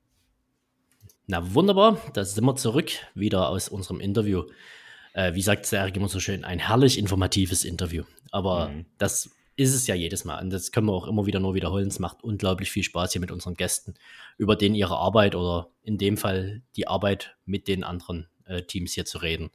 Na wunderbar, da sind wir zurück, wieder aus unserem Interview. Wie sagt der Erik immer so schön, ein herrlich informatives Interview. Aber das ist es ja jedes Mal. Und das können wir auch immer wieder nur wiederholen. Es macht unglaublich viel Spaß hier mit unseren Gästen, über denen ihre Arbeit oder in dem Fall die Arbeit mit den anderen Teams hier zu reden.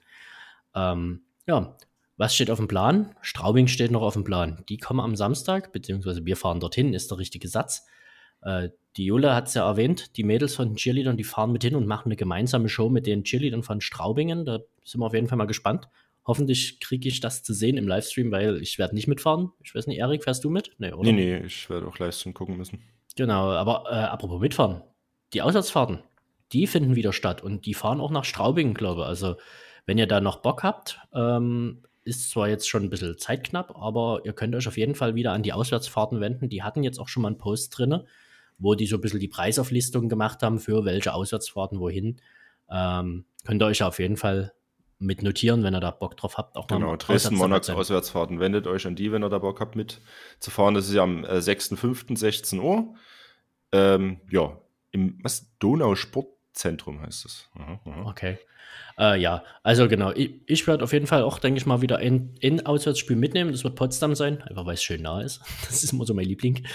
Ja, was steht auf dem Plan? Straubing steht noch auf dem Plan. Die kommen am Samstag, beziehungsweise wir fahren dorthin, ist der richtige Satz. Die Jule hat es ja erwähnt, die Mädels von den Cheerleadern, die fahren mit hin und machen eine gemeinsame Show mit den Cheerleadern von Straubingen. Da sind wir auf jeden Fall mal gespannt. Hoffentlich kriege ich das zu sehen im Livestream, weil ich werde nicht mitfahren. Ich weiß nicht, Erik, fährst du mit? Nee, oder? Nee, ich werde auch Livestream gucken müssen. Genau, aber apropos mitfahren. Die Auswärtsfahrten, die finden wieder statt und die fahren auch nach Straubing, glaube ich. Also, wenn ihr da noch Bock habt, ist zwar jetzt schon ein bisschen zeitknapp, aber ihr könnt euch auf jeden Fall wieder an die Auswärtsfahrten wenden. Die hatten jetzt auch schon mal einen Post drin, wo die so ein bisschen die Preisauflistung gemacht haben, für welche Auswärtsfahrten wohin. Könnt ihr euch auf jeden Fall mit notieren, wenn ihr da Bock drauf habt. Auch genau, Dresden-Monarchs Auswärtsfahrten. Wendet euch an die, wenn ihr da Bock habt mitzufahren. Das ist ja am 6.5. 16 Uhr. Ja, im Donau-Sportzentrum heißt das. Okay. Ja, also genau. Ich werde auf jeden Fall auch, denke ich mal, wieder ein Auswärtsspiel mitnehmen. Das wird Potsdam sein, einfach weil es schön nah ist. Das ist immer so mein Liebling.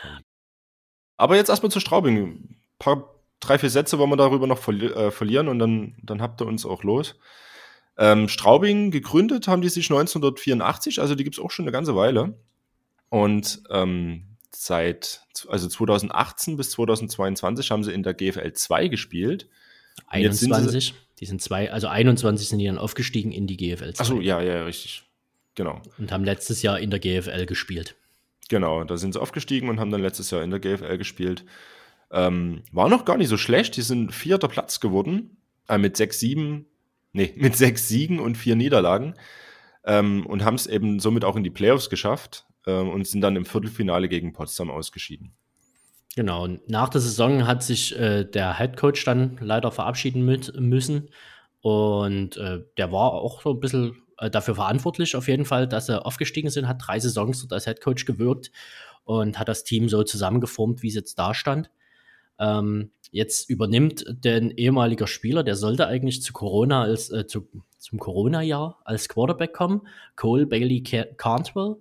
Aber jetzt erstmal zu Straubing. 3-4 Sätze wollen wir darüber noch verlieren und dann habt ihr uns auch los. Straubing gegründet haben die sich 1984, also die gibt es auch schon eine ganze Weile. Und seit 2018 bis 2022 haben sie in der GFL 2 gespielt. 21, die sind 21 sind die dann aufgestiegen in die GFL 2. Achso, ja, richtig. Genau. Und haben letztes Jahr in der GFL gespielt. Genau, da sind sie aufgestiegen und haben dann letztes Jahr in der GFL gespielt. War noch gar nicht so schlecht, die sind 4. Platz geworden, mit 6 Siegen und 4 Niederlagen und haben es eben somit auch in die Playoffs geschafft und sind dann im Viertelfinale gegen Potsdam ausgeschieden. Genau, und nach der Saison hat sich der Headcoach dann leider verabschieden müssen und der war auch so ein bisschen dafür verantwortlich auf jeden Fall, dass sie aufgestiegen sind, hat 3 Saisons dort als Headcoach gewirkt und hat das Team so zusammengeformt, wie es jetzt da stand. Jetzt übernimmt der ehemalige Spieler, der sollte eigentlich zum Corona-Jahr als Quarterback kommen, Cole Bailey Cantwell,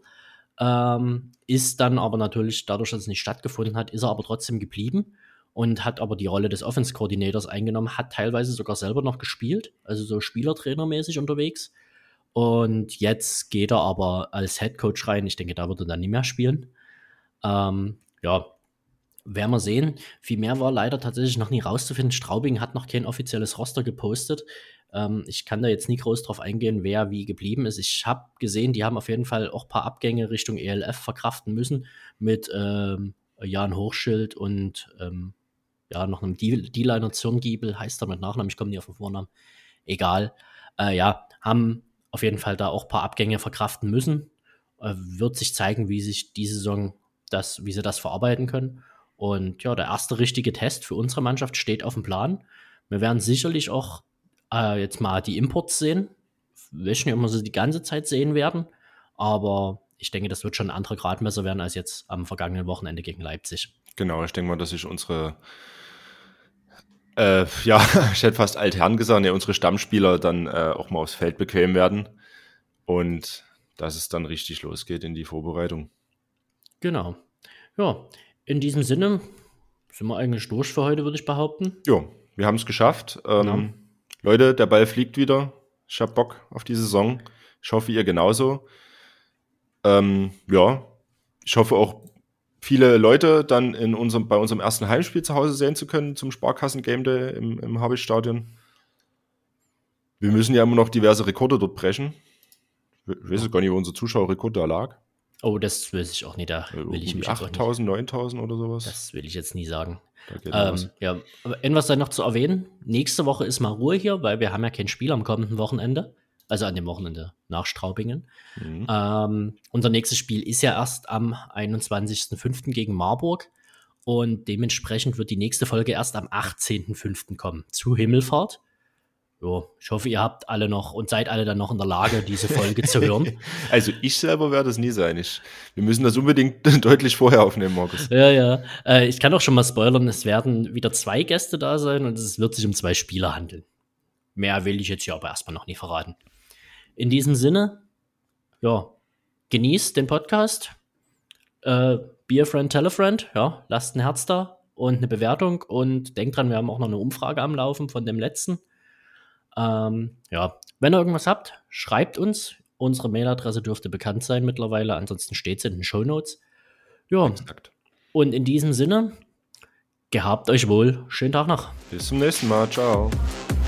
ist dann aber natürlich, dadurch, dass es nicht stattgefunden hat, ist er aber trotzdem geblieben und hat aber die Rolle des Offense-Coordinators eingenommen, hat teilweise sogar selber noch gespielt, also so Spielertrainermäßig unterwegs. Und jetzt geht er aber als Headcoach rein. Ich denke, da wird er dann nicht mehr spielen. Ja, werden wir sehen. Viel mehr war leider tatsächlich noch nie rauszufinden. Straubing hat noch kein offizielles Roster gepostet. Ich kann da jetzt nie groß drauf eingehen, wer wie geblieben ist. Ich habe gesehen, die haben auf jeden Fall auch ein paar Abgänge Richtung ELF verkraften müssen mit Jan Hochschild und noch einem D-Liner Zürngiebel, heißt er mit Nachnamen, ich komme nie auf den Vornamen. Egal. Haben auf jeden Fall da auch ein paar Abgänge verkraften müssen. Wird sich zeigen, wie sich die Saison wie sie das verarbeiten können. Und ja, der erste richtige Test für unsere Mannschaft steht auf dem Plan. Wir werden sicherlich auch jetzt mal die Imports sehen. Ich weiß nicht, ob wir sie die ganze Zeit sehen werden, aber ich denke, das wird schon ein anderer Gradmesser werden als jetzt am vergangenen Wochenende gegen Leipzig. Genau, ich denke mal, dass sich unsere ich hätte fast Altherren gesagt, unsere Stammspieler dann auch mal aufs Feld bequem werden und dass es dann richtig losgeht in die Vorbereitung. Genau. Ja, in diesem Sinne sind wir eigentlich durch für heute, würde ich behaupten. Ja, wir haben es geschafft. Leute, der Ball fliegt wieder. Ich habe Bock auf die Saison. Ich hoffe, ihr genauso. Ich hoffe auch, viele Leute dann bei unserem ersten Heimspiel zu Hause sehen zu können zum Sparkassen Game Day im Habicht-Stadion. Wir müssen ja immer noch diverse Rekorde dort brechen. Ich weiß gar nicht, wo unser Zuschauerrekord da lag. Oh, das weiß ich auch nicht. Da will ich mich 8.000, 9.000 oder sowas. Das will ich jetzt nie sagen. Aber etwas sei noch zu erwähnen. Nächste Woche ist mal Ruhe hier, weil wir haben ja kein Spiel am kommenden Wochenende. Also an dem Wochenende nach Straubingen. Unser nächstes Spiel ist ja erst am 21.05. gegen Marburg. Und dementsprechend wird die nächste Folge erst am 18.05. kommen. Zu Himmelfahrt. Jo, ich hoffe, ihr habt alle noch und seid alle dann noch in der Lage, diese Folge zu hören. Also ich selber werde es nie sein. Wir müssen das unbedingt deutlich vorher aufnehmen, Markus. Ja. Ich kann auch schon mal spoilern, es werden wieder 2 Gäste da sein und es wird sich um 2 Spieler handeln. Mehr will ich jetzt hier aber erstmal noch nie verraten. In diesem Sinne, ja, genießt den Podcast. Be a friend, tell a friend. Ja, lasst ein Herz da und eine Bewertung. Und denkt dran, wir haben auch noch eine Umfrage am Laufen von dem letzten. Ja, wenn ihr irgendwas habt, schreibt uns. Unsere Mailadresse dürfte bekannt sein mittlerweile. Ansonsten steht es in den Shownotes. Ja, Exakt. und in diesem Sinne, gehabt euch wohl. Schönen Tag noch. Bis zum nächsten Mal. Ciao.